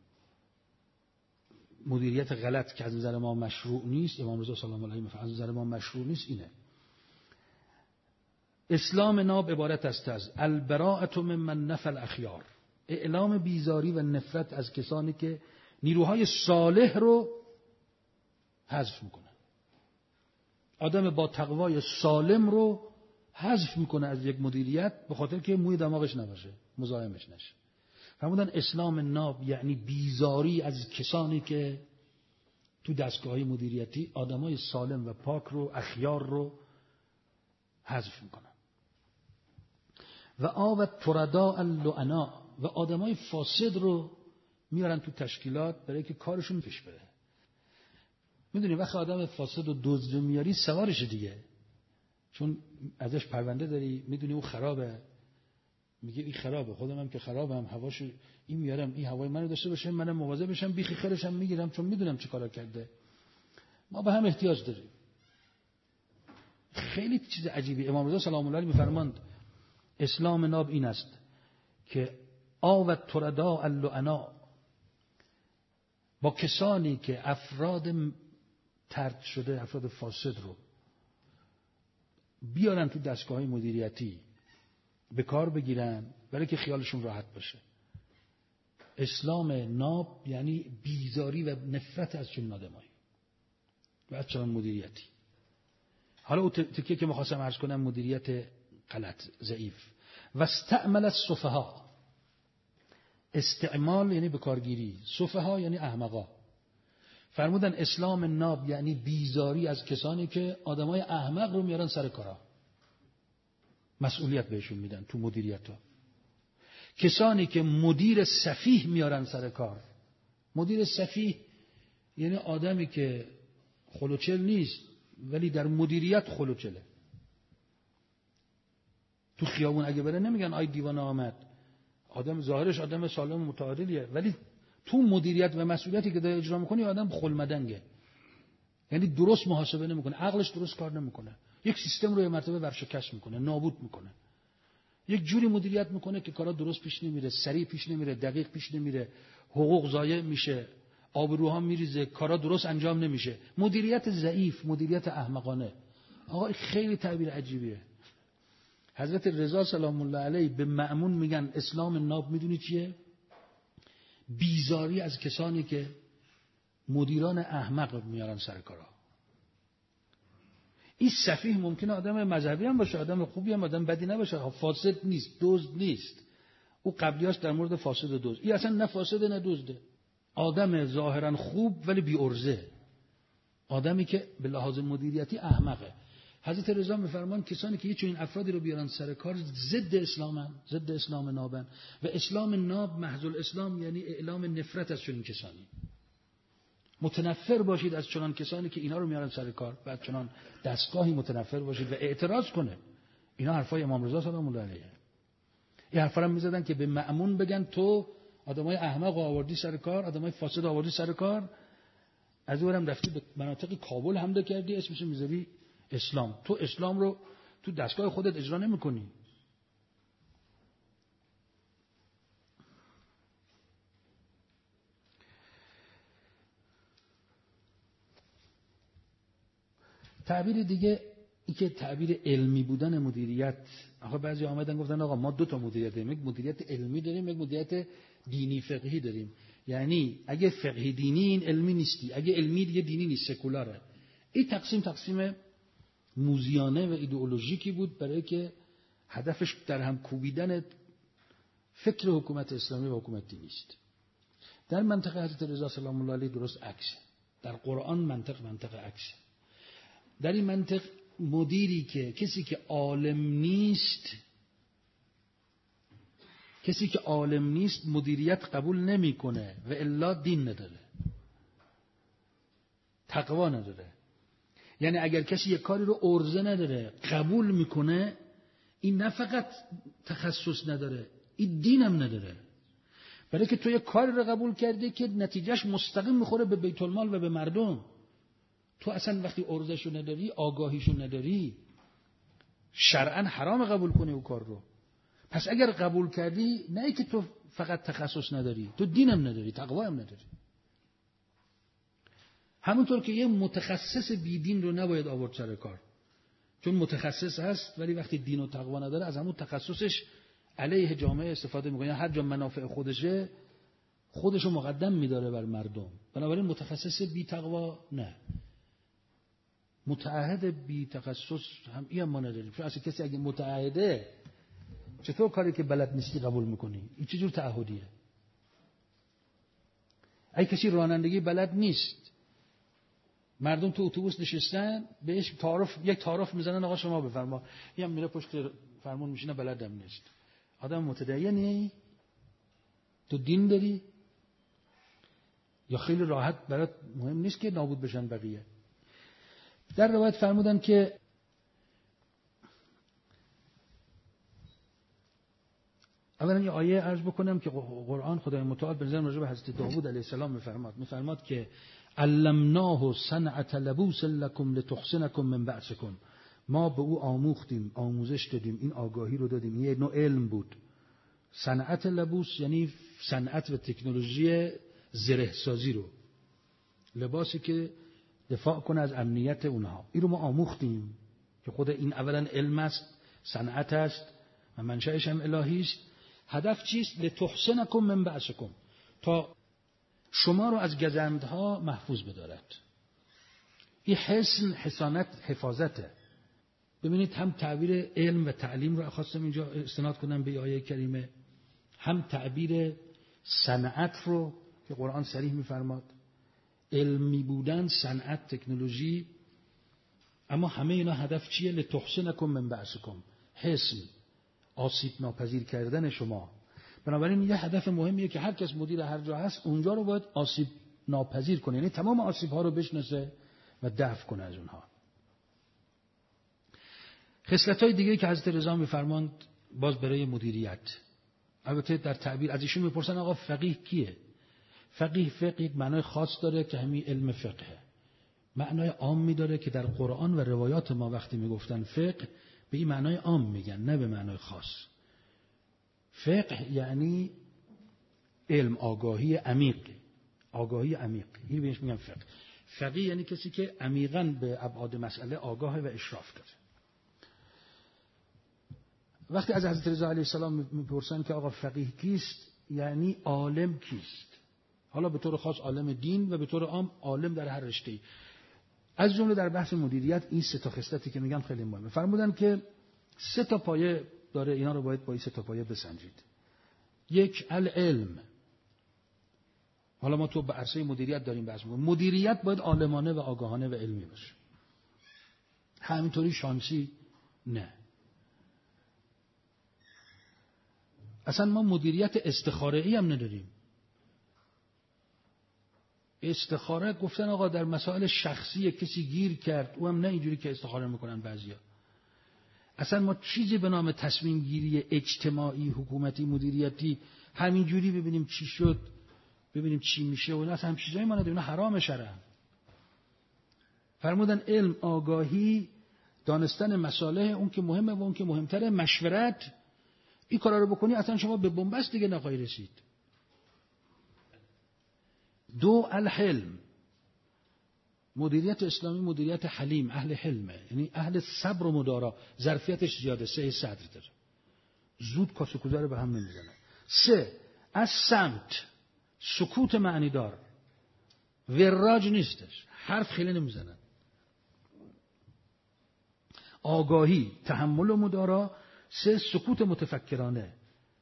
مدیریت غلط که از نظر ما مشروع نیست. امام رضا سلام الله علیه میفرماید از نظر ما مشروع نیست. اینه اسلام ناب عبارت است از البراءة ممن نفى الاخیار، اعلام بیزاری و نفرت از کسانی که نیروهای صالح رو حذف میکنن. آدم با تقوای سالم رو حذف میکنه از یک مدیریت به خاطر که موی دماغش نباشه، مزاحمش نشه. فرمودن اسلام ناب یعنی بیزاری از کسانی که تو دستگاه‌های مدیریتی آدمای سالم و پاک رو، اخیار رو حذف میکنن. و آو ترداء اللعناء، و آدمای فاسد رو میارن تو تشکیلات برای که کارشون پیش بره. میدونی وقتی آدم فاسد و دزد رو میاری سوارش دیگه، چون ازش پرونده داری، میدونی اون خرابه، میگه این خرابه، خودم هم که خرابم، هواشو این میارم، این هوای منو داشته باشه، منم مواظب بشم، بیخی خیرشم میگیرم چون میدونم چه کارا کرده. ما به هم احتیاج داریم. خیلی چیز عجیبی. امام رضا سلام الله علیه میفرماند اسلام ناب این است که آوت ترداء اللعناء، با کسانی که افراد طرد شده، افراد فاسد رو بیارن تو دستگاه‌های مدیریتی به کار بگیرن برای که خیالشون راحت باشه. اسلام ناب یعنی بیزاری و نفرت از چنین آدمایی و از چنین مدیریتی. حالا اون تکیه که می‌خواستم عرض کنم مدیریت غلط، ضعیف. و استعمل السفها، استعمال یعنی به کارگیری، سفها یعنی احمقا. فرمودن اسلام ناب یعنی بیزاری از کسانی که آدمای احمق رو میارن سر کارا، مسئولیت بهشون میدن تو مدیریت ها. کسانی که مدیر سفیه میارن سر کار. مدیر سفیه یعنی آدمی که خلوچل نیست ولی در مدیریت خلوچله. تو خیابون اگه بره نمیگن آی دیوانه آمد، آدم ظاهرش آدم سالم متعادلیه ولی تو مدیریت و مسئولیتی که داره اجرا میکنه آدم خلمدنگه، یعنی درست محاسبه نمیکنه، عقلش درست کار نمیکنه، یک سیستم رو یه مرتبه ورشکست میکنه، نابود میکنه. یک جوری مدیریت میکنه که کارا درست پیش نمیره، سریع پیش نمیره، دقیق پیش نمیره، حقوق ضایع میشه، آبروها میریزه، کارا درست انجام نمیشه. مدیریت ضعیف، مدیریت احمقانه. آقا خیلی تعبیر عجیبیه. حضرت رضا سلام الله علیه به مأمون میگن اسلام ناب میدونی چیه؟ بیزاری از کسانی که مدیران احمق میارن سر کارا. این سفیه ممکنه آدم مذهبی هم باشه، آدم خوبی هم، آدم بدی نباشه، فاسد نیست، دزد نیست. او قبلیاش در مورد فاسد و دزد، این اصلا نه فاسده نه دزده، آدم ظاهرا خوب ولی بی ارزه، آدمی که به لحاظ مدیریتی احمقه. حضرت رضا میفرمان کسانی که یه چنین افرادی رو بیارن سر کار ضد اسلامن، ضد اسلام نابن. و اسلام ناب محض الاسلام یعنی اعلام نفرت از چنین کسانی. متنفر باشید از چنان کسانی که اینا رو میارن سر کار و از چنان دستگاهی متنفر باشید و اعتراض کنه. اینا حرفای امام رضا سلام الله علیه. این حرفا رو میزدن که به مأمون بگن تو آدمای احمق آوردی سر کار، آدمای فاسد آوردی سر کار، از اونم رفتی به مناطق کابل حمله کردی، اسمش میذاری اسلام. تو اسلام رو تو دستگاه خودت اجرا نمی‌کنی. تعبیر دیگه این که تعبیر علمی بودن مدیریت. آقا بعضی آمدن گفتن آقا ما دو تا مدیریت داریم، یک مدیریت علمی داریم، یک مدیریت دینی فقهی داریم. یعنی اگه فقهی دینی این علمی نیستی، اگه علمی دیگه دینی نیست، سکولاره. این تقسیم تقسیم موزیانه و ایدئولوژیکی بود برای که هدفش در هم کوبیدن فکر حکومت اسلامی و حکومت دینی است. در منطقه حضرت رضا سلام الله علیه درست عکس. در قرآن منطق منطق عکس. در این منطق مدیری که کسی که عالم نیست، کسی که عالم نیست مدیریت قبول نمیکنه و الا دین نداره، تقوا نداره. یعنی اگر کسی یک کاری رو ارزه نداره قبول میکنه، این نه فقط تخصص نداره، این دینم نداره. برای که تو یه کاری رو قبول کردی که نتیجهش مستقیم میخوره به بیت المال و به مردم. تو اصلا وقتی عرضشو نداری، آگاهیشو نداری، شرعاً حرام قبول کنی اون کار رو. پس اگر قبول کردی، نه ای که تو فقط تخصص نداری، تو دینم نداری، تقوا هم نداری. همونطور که یه متخصص بی دین رو نباید آورد سر کار، چون متخصص هست ولی وقتی دین و تقوا نداره از همون تخصصش علیه جامعه استفاده میکنه. هر جا منافع خودشه خودشو مقدم میداره بر مردم. بنابراین متخصص بی تقوا نه، متعهد بی تخصص هم این هم ما نداریم. چون اصلا کسی اگه متعهده چطور کاری که بلد نیستی قبول میکنی؟ این چه جور تعهدیه؟ اگه کسی رانندگی بلد نیست، مردم تو اتوبوس نشستن بهش تعارف یک تعارف میزنن آقا شما بفرما، این هم میره پشت فرمون میشینه بلدم نیست. آدم متدینی؟ تو دین داری؟ یا خیلی راحت برات مهم نیست که نابود بشن بقیه؟ در روایت فرمودن که اولا یه آیه عرض بکنم که قرآن خدای متعال به نظر راجع به حضرت داوود علیه السلام میفرماد میفرماد که علمناه صنعة لبوس لکم لتحصنکم من بأسکم. ما به او آموختیم، آموزش دادیم، این آگاهی رو دادیم. یه نوع علم بود. صنعت لبوس یعنی صنعت و تکنولوژی زره سازی رو، لباسی که دفاع کنه از امنیت اونها. این رو ما آموختیم که خود این اولا علم است، صنعت است و منشأش هم الهی است. هدف چیست؟ لتحصنکم من بأسکم، تا شما رو از گزندها محفوظ بدارد. این حسن، حسانت، حفاظته. ببینید هم تعبیر علم و تعلیم رو خواستم اینجا استناد کنم به آیه کریمه، هم تعبیر صنعت رو که قرآن صریح می‌فرماد، علمی بودن، صنعت، تکنولوژی. اما همه اینا هدف چیه؟ لتحصنکم من بأسکم، حسن، آسیب ناپذیر کردن شما. بنابراین یه هدف مهمیه که هر کس مدیر هر جا هست اونجا رو باید آسیب ناپذیر کنه، یعنی تمام آسیب ها رو بشناسه و دفع کنه از اونها. خصلت های دیگه که حضرت رضا میفرماند باز برای مدیریت، البته در تعبیر از ایشون میپرسن آقا فقیه کیه؟ فقیه فقه یک معنای خاص داره که همین علم فقه، معنای عامی داره که در قرآن و روایات ما وقتی میگفتن فقه به این معنای عام میگن، نه به معنای خاص. فقه یعنی علم، آگاهی عمیق، آگاهی عمیق، این بهش میگن فقه. فقیه یعنی کسی که عمیقاً به ابعاد مسئله آگاه و اشراف داره. وقتی از حضرت رضا علیه السلام میپرسن که آقا فقیه کیست، یعنی عالم کیست؟ حالا به طور خاص عالم دین و به طور عام عالم در هر رشته‌ای. از جمله در بحث مدیریت این سه تا خصلتی که میگم خیلی مهمه. فرمودن که سه تا پایه داره، اینا رو باید با این سه تا پایه بسنجید. یک، العلم. حالا ما تو به عرصه مدیریت داریم بحث می‌کنیم. مدیریت باید عالمانه و آگاهانه و علمی باشه. همینطوری شانسی نه. اصلا ما مدیریت استخاره‌ای هم نداریم. استخاره گفتن آقا در مسائل شخصی کسی گیر کرد، او هم نه اینجوری که استخاره میکنن بعضیا. اصلا ما چیزی به نام تصمیم گیری اجتماعی، حکومتی، مدیریتی همینجوری ببینیم چی شد، ببینیم چی میشه و اینا اصلا هم چیزایی ما نداریم، اینا حرام شرعاً. فرمودن علم، آگاهی، دانستن مصالح اون که مهمه و اون که مهمتره، مشورت. این کارا رو بکنی اصلا شما به بنبست دیگه نخواهی رسید. دو، الحلم. مدیریت اسلامی مدیریت حلیم، اهل حلمه، یعنی اهل صبر و مدارا، ظرفیتش زیاده، سه صدر داره، زود کاسه کوزه رو به هم نمیزنه. سه، از سمت، سکوت معنی دار، وراج نیستش، حرف خیلی نمیزنن. آگاهی، تحمل و مدارا. سه، سکوت متفکرانه،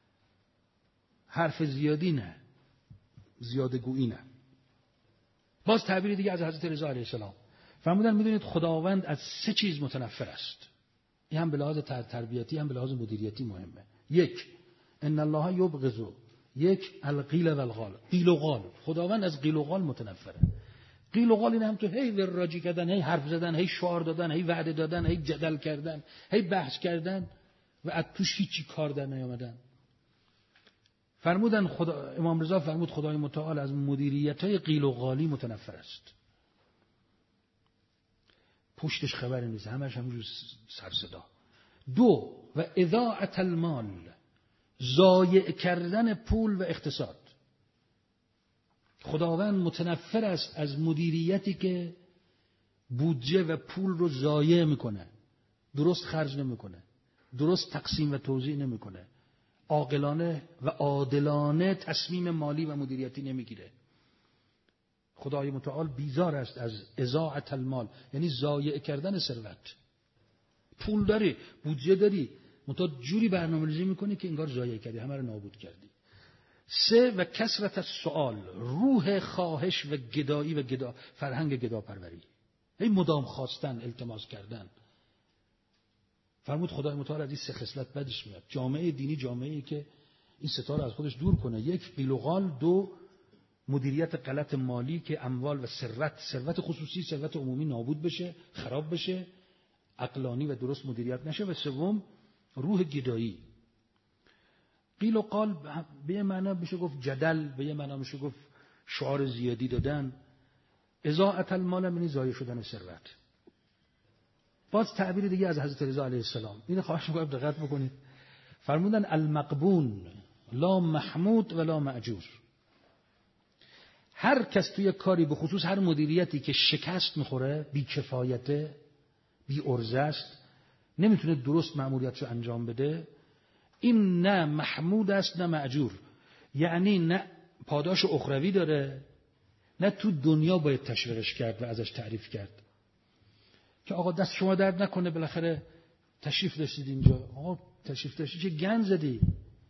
حرف زیادی نه، زیاده گویی نه. باز تعبیر دیگه از حضرت رضا علیه السلام فرمودن میدونید خداوند از سه چیز متنفر است. این هم به لحاظ تربیتی هم به لحاظ مدیریتی مهمه. یک، ان الله یبغض، یک القیل و القال، قیل و قال. خداوند از قیل و قال متنفره. قیل و قال این هم تو هی وراجی کردن، هی حرف زدن، هی شعار دادن، هی وعده دادن، هی جدل کردن، هی بحث کردن و از توش هیچی کار در نیامدن. فرمودن خدا امام رضا فرمود خدای متعال از مدیریت‌های قیل و قالی متنفر است. پشتش خبری نیست، همش همونجور سر صدا. دو و اضاعة المال، ضایع کردن پول و اقتصاد. خداوند متنفر است از مدیریتی که بودجه و پول رو ضایع میکنه، درست خرج نمیکنه، درست تقسیم و توزیع نمیکنه، عاقلانه و عادلانه تصمیم مالی و مدیریتی نمیگیره. خدای متعال بیزار است از اضاعة المال، یعنی ضایع کردن ثروت. پول داری، بودجه داری، منتها جوری برنامه‌ریزی میکنی که انگار ضایع کردی، همه رو نابود کردی. سه و کثرت السؤال، روح خواهش و گدایی و گدا فرهنگ گداپروری، هی مدام خواستن، التماس کردن. فرمود خدای متعال از این سه خصلت بدش میاد. جامعه دینی جامعه‌ای که این سه تا رو از خودش دور کنه، یک قیل و قال، دو مدیریت غلط مالی که اموال و ثروت، ثروت خصوصی، ثروت عمومی نابود بشه، خراب بشه، عقلانی و درست مدیریت نشه، و سوم روح گدایی. قیل و قال به یه معنا میشه گفت جدل، به یه معنا میشه گفت شعار زیادی دادن. اضاعة المال یعنی ضایع شدن ثروت. باز تعبیر دیگه از حضرت رضا علیه السلام، اینو خواهش می‌کنم دقت بکنید. فرمودن المغبون لا محمود ولا مأجور. هر کس توی کاری، به خصوص هر مدیریتی که شکست میخوره، بی کفایته، بی ارزه است، نمیتونه درست مأموریتشو انجام بده، این نه محمود است نه مأجور. یعنی نه پاداش اخروی داره، نه تو دنیا باید تشویقش کرد و ازش تعریف کرد که آقا دست شما درد نکنه، بالاخره تشریف داشتید اینجا. آقا تشریف داشتید چه گند زدی،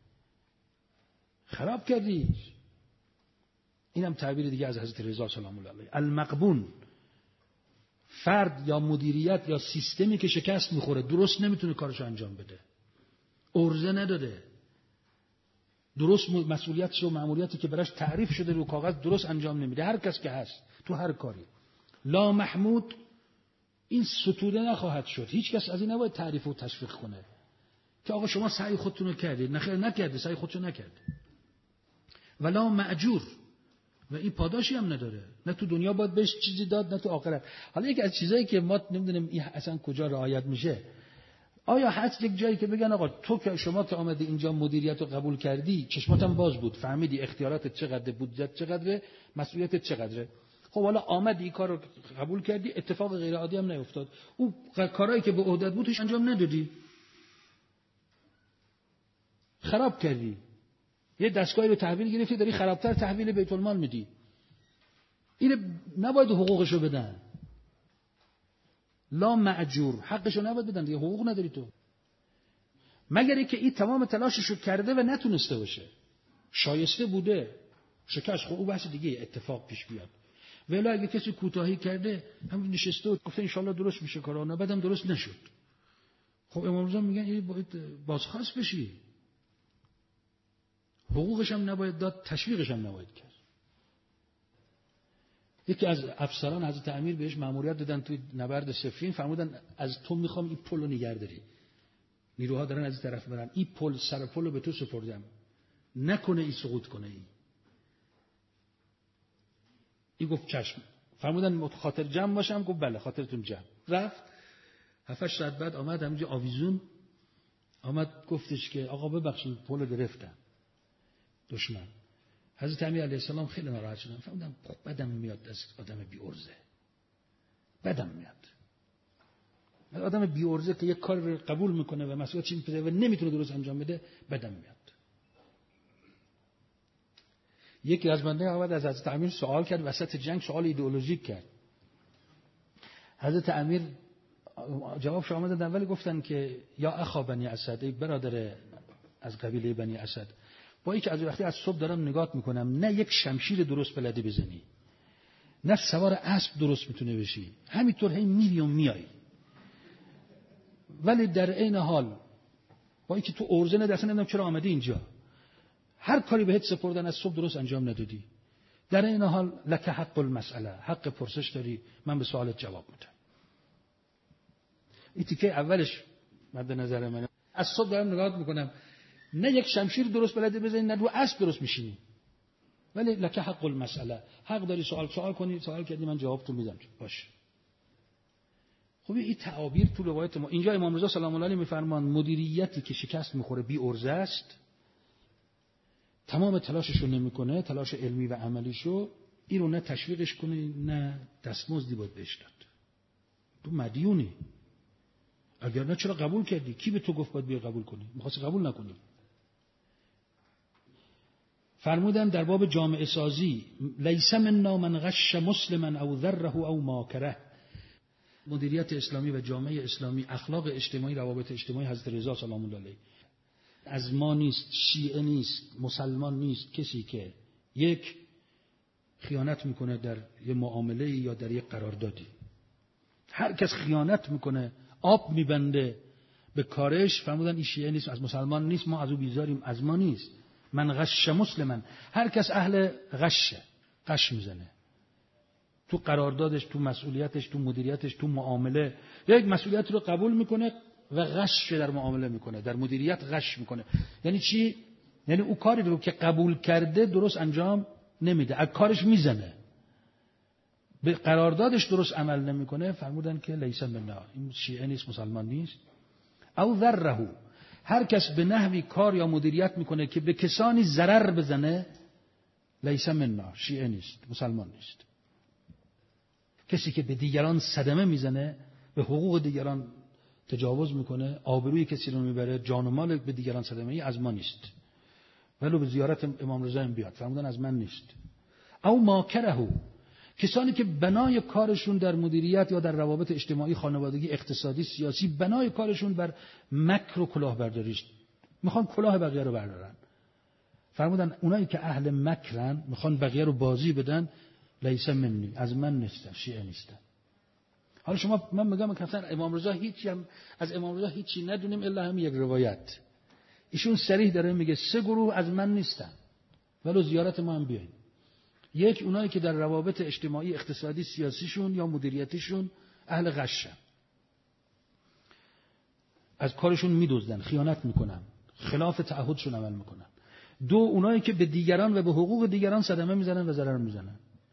خراب کردی. اینم تعبیر دیگه از حضرت رضا سلام الله علیه. المغبون، فرد یا مدیریت یا سیستمی که شکست میخوره، درست نمیتونه کارشو انجام بده، ارزه نداده، درست مسئولیتش و مأموریتی که براش تعریف شده رو کاغذ درست انجام نمیده. هر کس که هست تو هر کاری. لا محمود، این ستوده نخواهد شد. هیچ کس از این نباید تعریف و تشویق کنه که آقا شما سعی خودتون رو کردید. نخیر، نکرده، سعی خودشو نکرد. ولا مأجور، و این پاداشی هم نداره، نه تو دنیا باید بهش چیزی داد نه تو آخرت. حالا یکی از چیزایی که ما نمیدونیم این اصلا کجا رعایت میشه، آیا هست یک جایی که بگن آقا تو که شما که آمدی اینجا مدیریت رو قبول کردی، چشماتم باز بود، فهمیدی اختیاراتت چقدره، بودجت چقدره، مسئولیتت چقدره، خب حالا آمدی این کار رو قبول کردی، اتفاق غیر عادی هم نیفتاد، اون کارهایی که به عهدت بودش انجام ندادی، خراب کردی، یه دستگاهی رو تحویل گرفتی، داری خرابتر تحویل بیت المال میدی. این نباید حقوقشو بدن. لا مأجور، حقشو نباید بدن دیگه، حقوق نداری تو. مگر اینکه این تمام تلاششو کرده و نتونسته باشه، شایسته بوده، شکست، خب اون بحث دیگه، اتفاق پیش بیاد. ولی اگه کسی کوتاهی کرده، همین نشسته و گفته ان شاءالله درست میشه کارا، نه بعدم درست نشد، خب امام رضا میگن این باید بازخواست بشی، حقوقش هم نباید داد، تشویقش هم نباید کرد. یکی از افسران حضرت امیر بهش مأموریت دادن توی نبرد صفین، فرمودن از تو میخوام این پل رو نگهداری، نیروها دارن از این طرف برن، این پل، سر پل رو به تو سپردم، نکنه این سقوط کنه. این این گفت چشم. فرمودن خاطر جمع باشم، گفت بله خاطرتون جمع. رفت هفت ساعت بعد آمد همینجا آویزون آمد گفتش که آقا ببخشید پل رو گرفتم دشمن. حضرت امیر علیه السلام خیلی ناراحت شدن، فهمیدم بدم میاد از آدم بی ارزه، بدم میاد از آدم بی ارزه که یک کار رو قبول میکنه و مسئولیتش میپذیره و نمیتونه درست انجام بده، بدم میاد. یکی از بنده آمد از حضرت امیر سوال کرد، وسط جنگ سوال ایدئولوژیک کرد. حضرت امیر جوابش آمد دادن، ولی گفتن که یا اخا بنی اسد، ای برادر از قبیله بنی اسد، با اینکه از وقتی از صبح دارم نگاه میکنم، نه یک شمشیر درست بلدی بزنی، نه سوار اسب درست میتونه بشی، همینطور هی میری و میای، ولی در عین حال با اینکه تو ارزه ندی، اصلا نمیدونم چرا آمدی اینجا، هر کاری بهت سپردن از صبح درست انجام ندادی، در این حال لک حق المسئله، حق پرسش داری، من به سوالت جواب میدم. این تیکه اولش مد نظر منه. از صبح دارم نگاه میکنم نه یک شمشیر درست بلده بزنی، نه رو اسب درست میشینی. ولی لکه حق المسئله، حق داری سوال سوال کنی، سوال کردی من جواب تو میدم. باشه. خب این تعابیر تو روایت ما. اینجا امام رضا سلام الله علیه میفرمان مدیریتی که شکست میخوره بی ارزه است، تمام تلاششو نمیکنه، تلاش علمی و عملیشو، این رو نه تشویقش کنی نه دستمزدی باید بهش داد. تو مدیونی. اگر نه چرا قبول کردی؟ کی به تو گفت باید بیا قبول کنی؟ می‌خواستی قبول نکنی. فرمودن در باب جامعه سازی لیس منا من غش مسلما او ذره او ماکره. مدیریت اسلامی و جامعه اسلامی، اخلاق اجتماعی، روابط اجتماعی حضرت رضا سلام الله علیه از ما نیست، شیعه نیست، مسلمان نیست کسی که یک خیانت میکنه در یه معامله یا در یک قراردادی. هر کس خیانت میکنه، آب میبنده به کارش، فرمودن این شیعه نیست، از مسلمان نیست، ما از او بیزاریم، از ما نیست. من غش مسلمن، هر کس اهل غشه، غش میزنه تو قراردادش، تو مسئولیتش، تو مدیریتش، تو معامله، یک مسئولیت رو قبول میکنه و غش در معامله میکنه، در مدیریت غش میکنه. یعنی چی؟ یعنی او کاری رو که قبول کرده درست انجام نمیده، از کارش میزنه، به قراردادش درست عمل نمیکنه. فرمودن که لیس منا، این شیعه نیست، مسلمان نیست. او ذره، هر کس به نحوی کار یا مدیریت میکنه که به کسانی ضرر بزنه، لیس منا، شیعه نیست، مسلمان نیست. کسی که به دیگران صدمه میزنه، به حقوق دیگران تجاوز میکنه، آبروی کسی رو میبره، جان و مال به دیگران صدمه ای، از ما نیست. ولو به زیارت امام رضا هم بیاد، فرمودن از من نیست. او ماکره، کسانی که بنای کارشون در مدیریت یا در روابط اجتماعی، خانوادگی، اقتصادی، سیاسی، بنای کارشون بر مکر و کلاهبرداری است، میخوان کلاه بقیه رو بردارن. فرمودن اونایی که اهل مکرن، میخوان بقیه رو بازی بدن، لیس منی، از من نیستن، شیعه نیستن. حالا شما، من میگم که اصلا امام رضا هیچی هم از امام رضا هیچی ندونیم الا همین یک روایت. ایشون صریح داره میگه سه گروه از من نیستن، ولو زیارت ما هم بیاین. یک، اونایی که در روابط اجتماعی، اقتصادی، سیاسیشون یا مدیریتیشون اهل غشن، از کارشون میدزدن، خیانت میکنن، خلاف تعهدشون عمل میکنن. دو، اونایی که به دیگران و به حقوق دیگران صدمه میزنن و ضرر میزنن.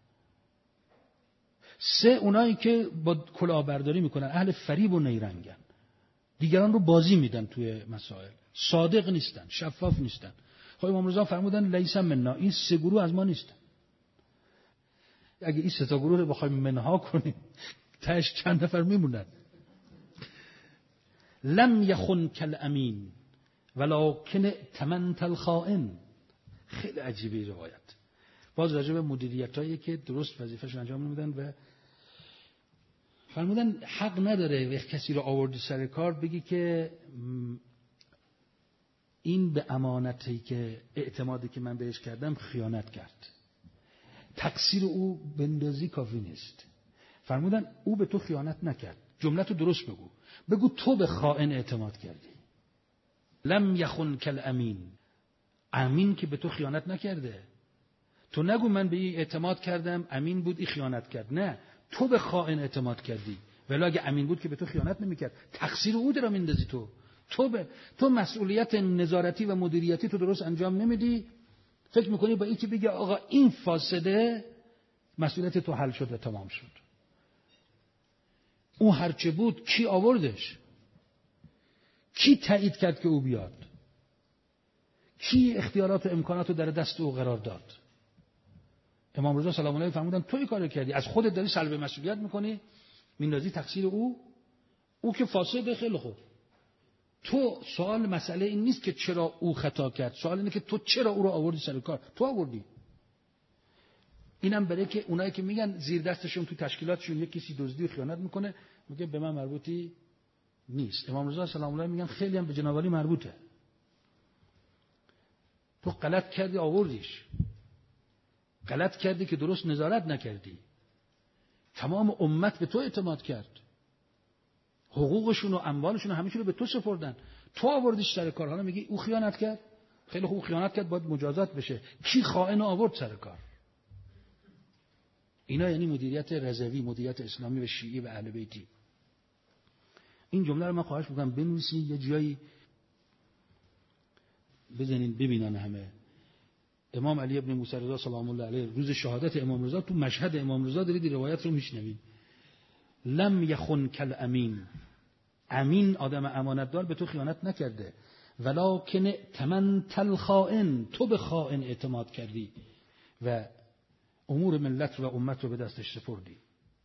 سه، اونایی که با کلاهبرداری میکنن، اهل فریب و نیرنگن، دیگران رو بازی میدن توی مسائل، صادق نیستن، شفاف نیستن. خب امام رضا فرمودن لیس منا، این سه گروه از ما نیستن. اگه این سه تا گروه رو بخوایم منها کنیم، تاش چند نفر میمونن. لم یخن کالامین ولکن ائتمنت الخائن. خیلی عجیبه روایت. باز راجع به مدیریتایی که درست وظیفه‌شون انجام نمیدن و فرمودن حق نداره وقتی کسی رو آوردی سر کار بگی که این به امانتی که اعتمادی که من بهش کردم خیانت کرد. تقصیر او بندازی کافی نیست. فرمودن او به تو خیانت نکرد. جمله تو درست بگو. بگو تو به خائن اعتماد کردی. لم یخن کالامین. امین که به تو خیانت نکرده. تو نگو من به این اعتماد کردم، امین بود این خیانت کرد. نه، تو به خائن اعتماد کردی. ولی اگه امین بود که به تو خیانت نمیکرد. تقصیر او درا میندازی تو. تو به تو مسئولیت نظارتی و مدیریتی تو درست انجام نمیدی. فکر میکنی با این که بگی آقا این فاسده، مسئولیت تو حل شد و تمام شد. اون هرچه بود کی آوردش؟ کی تایید کرد که او بیاد؟ کی اختیارات و امکانات رو در دست او قرار داد؟ امام رضا سلام الله علیه فرمودن تو این کارو کردی، از خودت داری سلب مسئولیت میکنی، میندازی تقصیر او. او که فاسده، خیلی خوب. تو سوال مسئله این نیست که چرا او خطا کرد، سوال اینه که تو چرا او رو آوردی سر کار. تو آوردی. اینم برای که اونایی که میگن زیر دستشون تو تشکیلاتشون یک کسی دزدی و خیانت میکنه، میگه به من مربوطی نیست. امام رضا سلام الله علیه میگن خیلی هم به جناب علی مربوطه. تو غلط کردی آوردیش. غلط کردی که درست نظارت نکردی. تمام امت به تو اعتماد کرد. حقوقشون و اموالشون و همیشه رو به تو سپردن. تو آوردیش سر کار. حالا میگی او خیانت کرد؟ خیلی خوب، خیانت کرد، باید مجازات بشه. کی خائن آورد سر کار؟ اینا یعنی مدیریت رضوی، مدیریت اسلامی و شیعی و اهل بیتی. این جمله رو من خواهش می‌کنم بنویسید، یه جایی بزنین ببینن همه. امام علی ابن موسی رضا سلام الله علیه روز شهادت امام رضا تو مشهد امام رضا دارید روایت رو میشنوید. لم یخن کل امین، امین آدم امانتدار به تو خیانت نکرده، ولکن تمنت الخائن، تو به خائن اعتماد کردی و امور ملت و امت رو به دستش سپردی.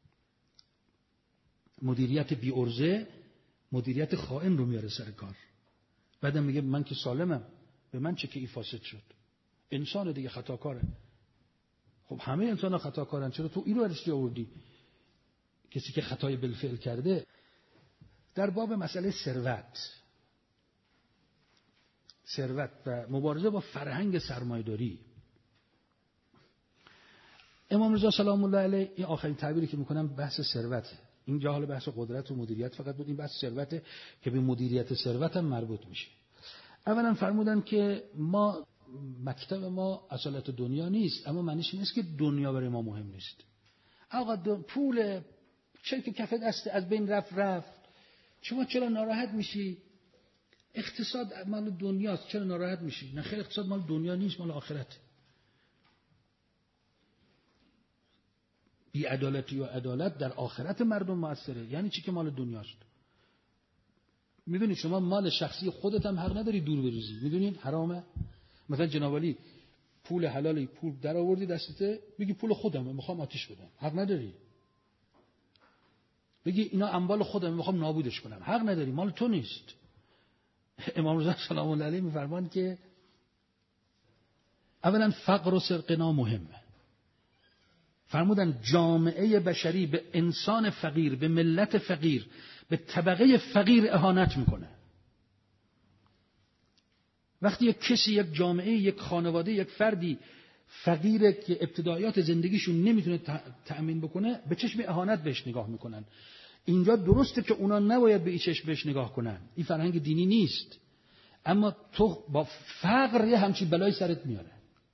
مدیریت بی ارزه مدیریت خائن رو میاره سر کار. بعدم میگه من که سالمم، به من چه که ای فاسد شد. انسان دیگه خطاکاره. خب همه انسان ها خطاکارن، چرا تو اینو ارشتی آوردی؟ کسی که خطای بالفعل کرده. در باب مسئله ثروت ثروت و مبارزه با فرهنگ سرمایه‌داری، امام رضا سلام الله علیه این آخرین تعبیری که میکنم بحث ثروته. اینجا حالا بحث قدرت و مدیریت فقط بود، این بحث ثروته که به مدیریت ثروت هم مربوط میشه. اولا فرمودن که ما مکتب ما اصالت دنیا نیست، اما معنیش نیست که دنیا برای ما مهم نیست. آقا پول چه که کف دست از بین رفت رفت، شما چرا ناراحت میشی؟ اقتصاد مال دنیاست، چرا ناراحت میشی؟ نه خیر، اقتصاد مال دنیا نیست، مال آخرت. بی عدالتی و عدالت در آخرت مردم موثره. یعنی چی که مال دنیاست؟ میدونید شما مال شخصی خودت هم حق نداری دور بریزی، میدونید حرامه. مثلا جناب علی پول حلالی پول در آوردی دستته، بگی پول خودمه میخوام آتیش بدم، حق نداری. بگی اینا اموال خودمه میخوام نابودش کنم، حق نداری، مال تو نیست. امام رضا سلام الله علیه میفرمان که اولا فقر و سرقنا مهمه. فرمودن جامعه بشری به انسان فقیر، به ملت فقیر، به طبقه فقیر اهانت میکنه. وقتی یک کسی، یک جامعه، یک خانواده، یک فردی فقیره که ابتدایات زندگیشون نمیتونه تأمین بکنه، به چشم اهانت بهش نگاه میکنن. اینجا درسته که اونا نباید به این چشم بهش نگاه کنن، این فرهنگ دینی نیست، اما تو با فقر یه همچی بلای سرت میاره.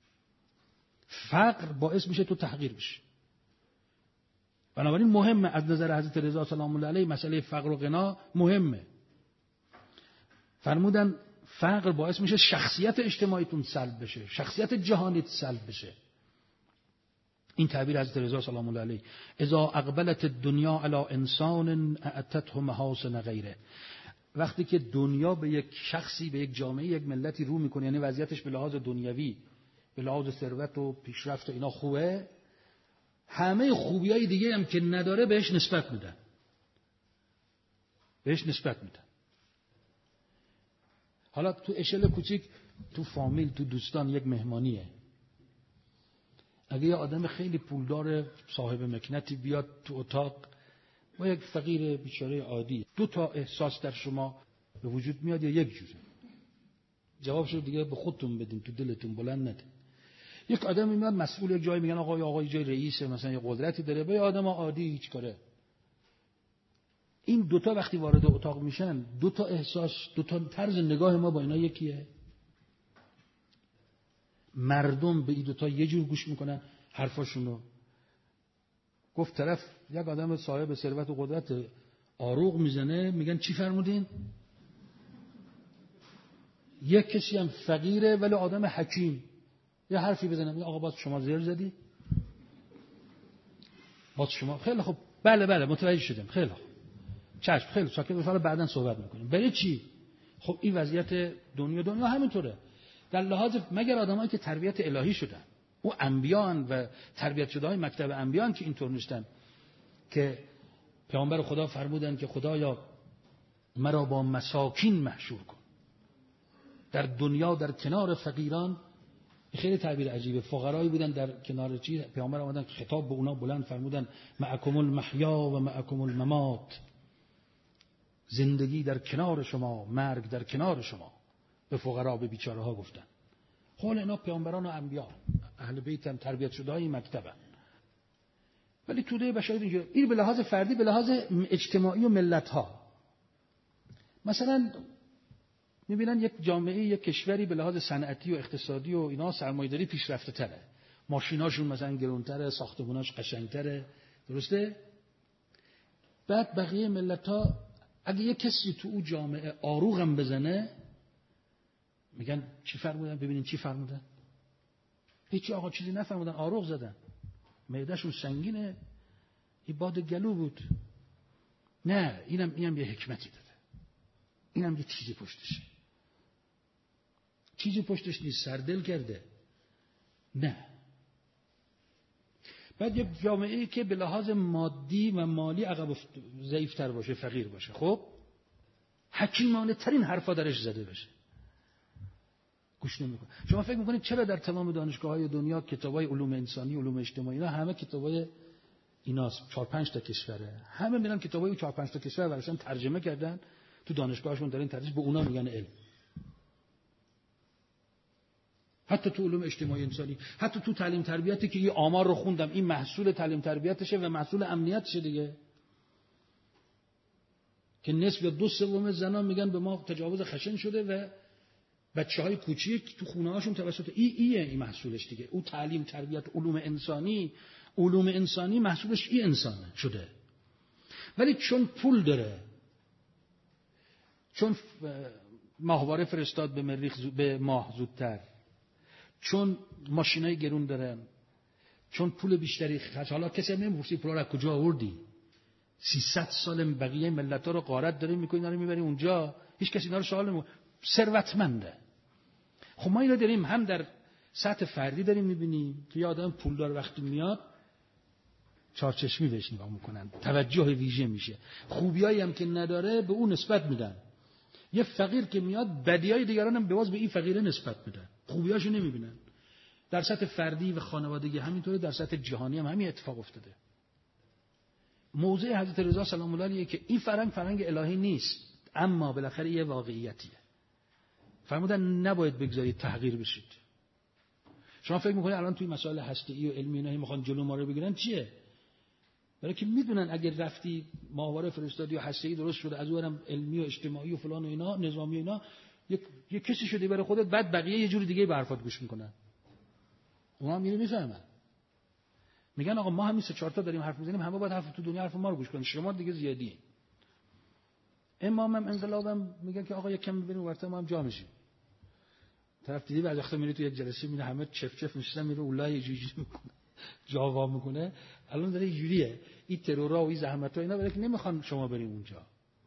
فقر باعث میشه تو تحقیر بشی. بنابراین مهمه از نظر حضرت رضا سلام الله علیه مسئله فقر و غنا مهمه. فرمودن فقر باعث میشه شخصیت اجتماعیتون سلب بشه، شخصیت جهانیت سلب بشه. این تعبیر حضرت رضا سلام الله علیه، اذا اقبلت الدنیا علی انسان اعتته محاسن غیره. وقتی که دنیا به یک شخصی، به یک جامعه، یک ملتی رو میکنه، یعنی وضعیتش به لحاظ دنیوی، به لحاظ ثروت و پیشرفت و اینا خوبه، همه خوبیای دیگه هم که نداره بهش نسبت میدن. بهش نسبت میدن. حالا تو اشل کوچیک، تو فامیل، تو دوستان یک مهمانیه. اگه یه آدم خیلی پولدار صاحب مکنتی بیاد تو اتاق با یک فقیر بیچاره عادی، دو تا احساس در شما به وجود میاد یا یک جوره؟ جوابشو دیگه به خودتون بدین، تو دلتون بلند ندین. یک آدم میاد مسئول یک جایی، میگن آقا یا آقای جای رئیسه، مثلا یه قدرتی داره، به یه آدم عادی هیچ کاره. این دوتا وقتی وارد اتاق میشن، دوتا احساس، دوتا طرز نگاه ما با اینا یکیه. مردم به این دوتا یه جور گوش میکنن حرفاشونو. گفت طرف یک آدم صاحب ثروت و قدرت آروغ میزنه، میگن چی فرمودین؟ یک کسی هم فقیره ولی آدم حکیم، یه حرفی بزنه، میگه آقا باز شما زیر زدی؟ باز شما خیلی خوب، بله بله متوجه شدم، خیلی خوب، چشم، خیلی ساکت بفرمایید، بعداً صحبت میکنیم. برای چی؟ خب این وضعیت دنیا دنیا همینطوره. در لحاظ مگر آدمایی که تربیت الهی شدن، او انبیان و تربیت شده های مکتب انبیان که اینطور نیستن، که پیامبر خدا فرمودن که خدایا مرا با مساکین محشور کن در دنیا، در کنار فقیران. خیلی تعبیر عجیبه. فقرایی بودن در کنار چی؟ پیامبر آمدن خطاب به اونا بلند فرمودن معکم المحیا و معکم الممات، زندگی در کنار شما، مرگ در کنار شما. به فقرا، به بیچاره ها گفتن. حال اینا پیامبران و انبیا، اهل بیت هم تربیت شده های مکتبن. ولی توده بشری اینجا، این به لحاظ فردی، به لحاظ اجتماعی و ملت ها. مثلا میبینن یک جامعه، یک کشوری به لحاظ صنعتی و اقتصادی و اینا سرمایه‌داری پیشرفته تره، ماشیناشون مثلا گرونتره، ساختموناش قشنگتره، درسته؟ بعد بقیه ملت ها اگه یک کسی تو اون جامعه آروغم بزنه، میگن چی فرمودن؟ ببینین چی فرمودن. هیچی آقا، چیزی نفرمودن، آروغ زدن، معدهشون سنگینه، این باد گلو بود. نه، اینم اینم یه حکمتی داره، اینم یه چیزی پشتشه. چیزی پشتش نیست، سردل کرده. نه. بعد یک جامعه‌ای که به لحاظ مادی و مالی عقب ضعیف‌تر باشه، فقیر باشه، خب حکیمانه ترین حرفا درش زده بشه، گوش نمی‌کنه. شما فکر می‌کنید چرا در تمام دانشگاه‌های دنیا کتابای علوم انسانی، علوم اجتماعی، اینا همه کتابای ایناست، چهار پنج تا کشوره، همه میرن کتابای چهار پنج تا کشور براشون ترجمه کردن، تو دانشگاهشون دارن تدریس، به اونا میگن علم. حتی تو علوم اجتماعی انسانی، حتی تو تعلیم تربیتی که یه آمار رو خوندم، این محصول تعلیم تربیتشه و محصول امنیتشه دیگه، که نصف یا دو سوم زنا میگن به ما تجاوز خشن شده و بچه‌های کوچیک تو خونه‌هاشون توسط ای ایه این محصولش دیگه. او تعلیم تربیت علوم انسانی، علوم انسانی محصولش ای انسانه شده. ولی چون پول داره، چون ماهواره فرستاد به مریخ به ماه زودتر، چون ماشینای گرون دارن، چون پول بیشتری خرج، حالا کسی هم نمی‌پرسه پولا رو از کجا آوردی؟ سیصد سال بقیه ملت‌ها رو غارت داریم می‌کنی، اینا رو می‌بری اونجا، هیچ کسی اینا رو سوال نمی‌کنه. ثروتمنده. خب ما اینو داریم هم در سطح فردی داریم می‌بینیم که یه آدم پولدار وقتی میاد چارچشمی بهش نگاه می‌کنن، توجه ویژه میشه. خوبیایی هم که نداره به اون نسبت میدن. یه فقیر که میاد بدیای دیگران هم به واس به این فقیره نسبت میدن، خوبیاشو نمی‌بینن. در سطح فردی و خانوادگی همینطوره، در سطح جهانی هم همین اتفاق افتاده. موضع حضرت رضا سلام الله علیه که این فرهنگ فرهنگ الهی نیست، اما بالاخره یه واقعیتیه. فرمودن نباید بگذارید تحقیر بشید. شما فکر می‌کنید الان توی مسائل هسته‌ای و علمی اینا میخوان جلو ما رو بگیرن؟ چیه؟ برای که میدونن اگر رفتی ماهواره فرستادی و هسته‌ای درست شده، از اونم علمی و اجتماعی و فلان و اینا، نظامی و اینا، یک یک کسی شدی برای خودت، بعد بقیه یه جوری دیگه به حرفات گوش میکنن. اونا هم اینو میفهمن. میگن آقا ما همین سه چهار تا داریم حرف میزنیم، همه باید حرف تو دنیا حرف ما رو گوش کنن، شما دیگه زیادی. امامم انقلابم میگن که آقا یکم ببینیم ورته ما هم جا میشیم. طرف دیدی بعد وقتا میری تو یک جلسه میبینه همه چف چف میشن، میره اولای یه جوری میکنه، جاوا میکنه. الان داره اینجوریه، این ترورا و این زحمت‌ها اینا برای که نمیخوان شما بریم اونجا.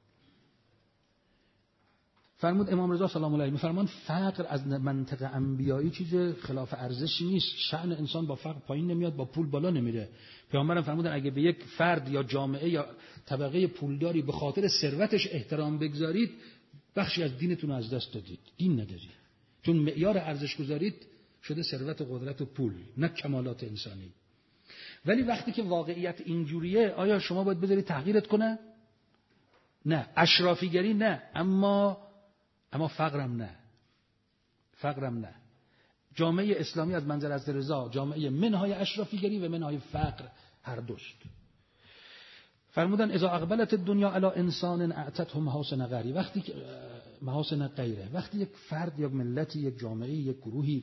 فرمود امام رضا سلام الله علیه، میفرمان فقر از منطق انبیایی چیز خلاف ارزشی نیست. شأن انسان با فقر پایین نمیاد، با پول بالا نمیره. پیامبرم فرمودن اگه به یک فرد یا جامعه یا طبقه پولداری به خاطر ثروتش احترام بگذارید، بخشی از دینتون رو از دست دادید، دین نداری. چون معیار ارزش گذارید شده ثروت و قدرت و پول، نه کمالات انسانی. ولی وقتی که واقعیت اینجوریه، آیا شما باید بذارید تغییرت کنه؟ نه. اشرافیگری نه، اما اما فقرم نه. فقرم نه. جامعه اسلامی از منظر از رضا جامعه منهای اشرافیگری و منهای فقر هر دوست. فرمودن اذا اقبلت الدنیا علی انسان اعتته محاسن غیره، وقتی که محاسن غیره، وقتی یک فرد یک ملتی، یک جامعه، یک گروهی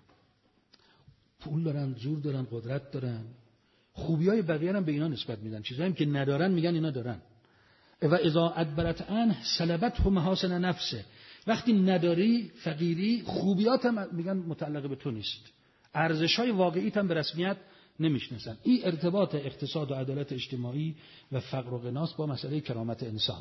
پول دارن، زور دارن، قدرت دارن، خوبیای بقیه هم به اینا نسبت میدن، چیزایی که ندارن میگن اینا دارن. و اذا ادبرت عنه سلبته محاسن نفسه، وقتی نداری، فقیری، خوبیات هم میگن متعلق به تو نیست، ارزش‌های واقعیت هم به رسمیت نمیشناسن. این ارتباط اقتصاد و عدالت اجتماعی و فقر و غناست با مسئله کرامت انسان.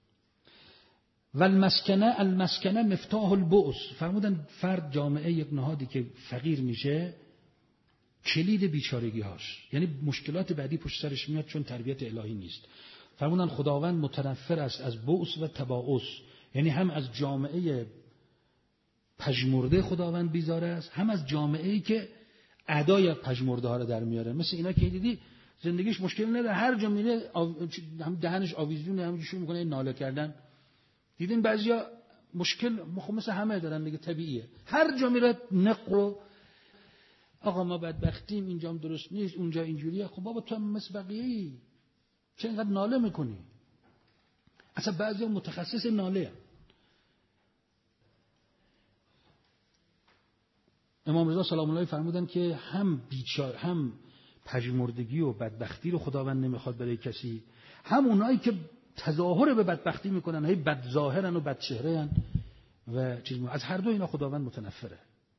و المسکنه المسکنه مفتاح البؤس، فرمودن فرد جامعه یک نهادی که فقیر میشه کلید بیچارگی هاش، یعنی مشکلات بعدی پشت سرش میاد چون تربیت الهی نیست. فرمودن خداوند متنفر است از بؤس و تباؤس، یعنی هم از جامعه پژمرده خداوند بیزار است، هم از جامعه‌ای که ادای پژمرده ها رو در میاره. مثل اینا که دیدی زندگیش مشکل نداره، هر جا میره هم دهنش آویزونه، هم شروع میکنه ناله کردن. دیدین بعضیا مشکل خب مثل همه دارن دیگه، طبیعیه، هر جا میره نق و آقا ما بدبختیم، اینجام درست نیست، اونجا اینجوریه. خب بابا تو هم مثل بقیه‌ای، چه اینقدر ناله میکنی؟ اصلا بعضیا متخصص ناله. امام رضا سلام الله فرمودن که هم بیچار هم پژمردگی و بدبختی رو خداوند نمیخواد برای کسی، هم اونایی که تظاهر به بدبختی میکنن، هی بد ظاهرن و بد چهرهن و چیز از هر دو اینا خداوند متنفره.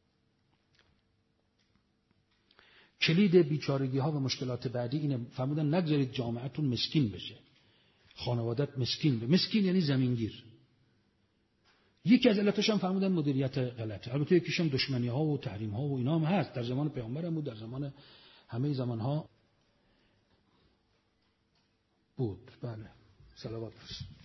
کلید بیچارگی ها و مشکلات بعدی اینه، فرمودن نگذارید جامعهتون مسکین بشه، خانوادت مسکین بشه. مسکین یعنی زمینگیر. یکی از علتش هم فرمودن مدیریت غلطه. البته یکیش هم دشمنی ها و تحریم ها و اینا هم هست، در زمان پیامبر هم بود، در زمان همه زمان ها بود. بله، صلوات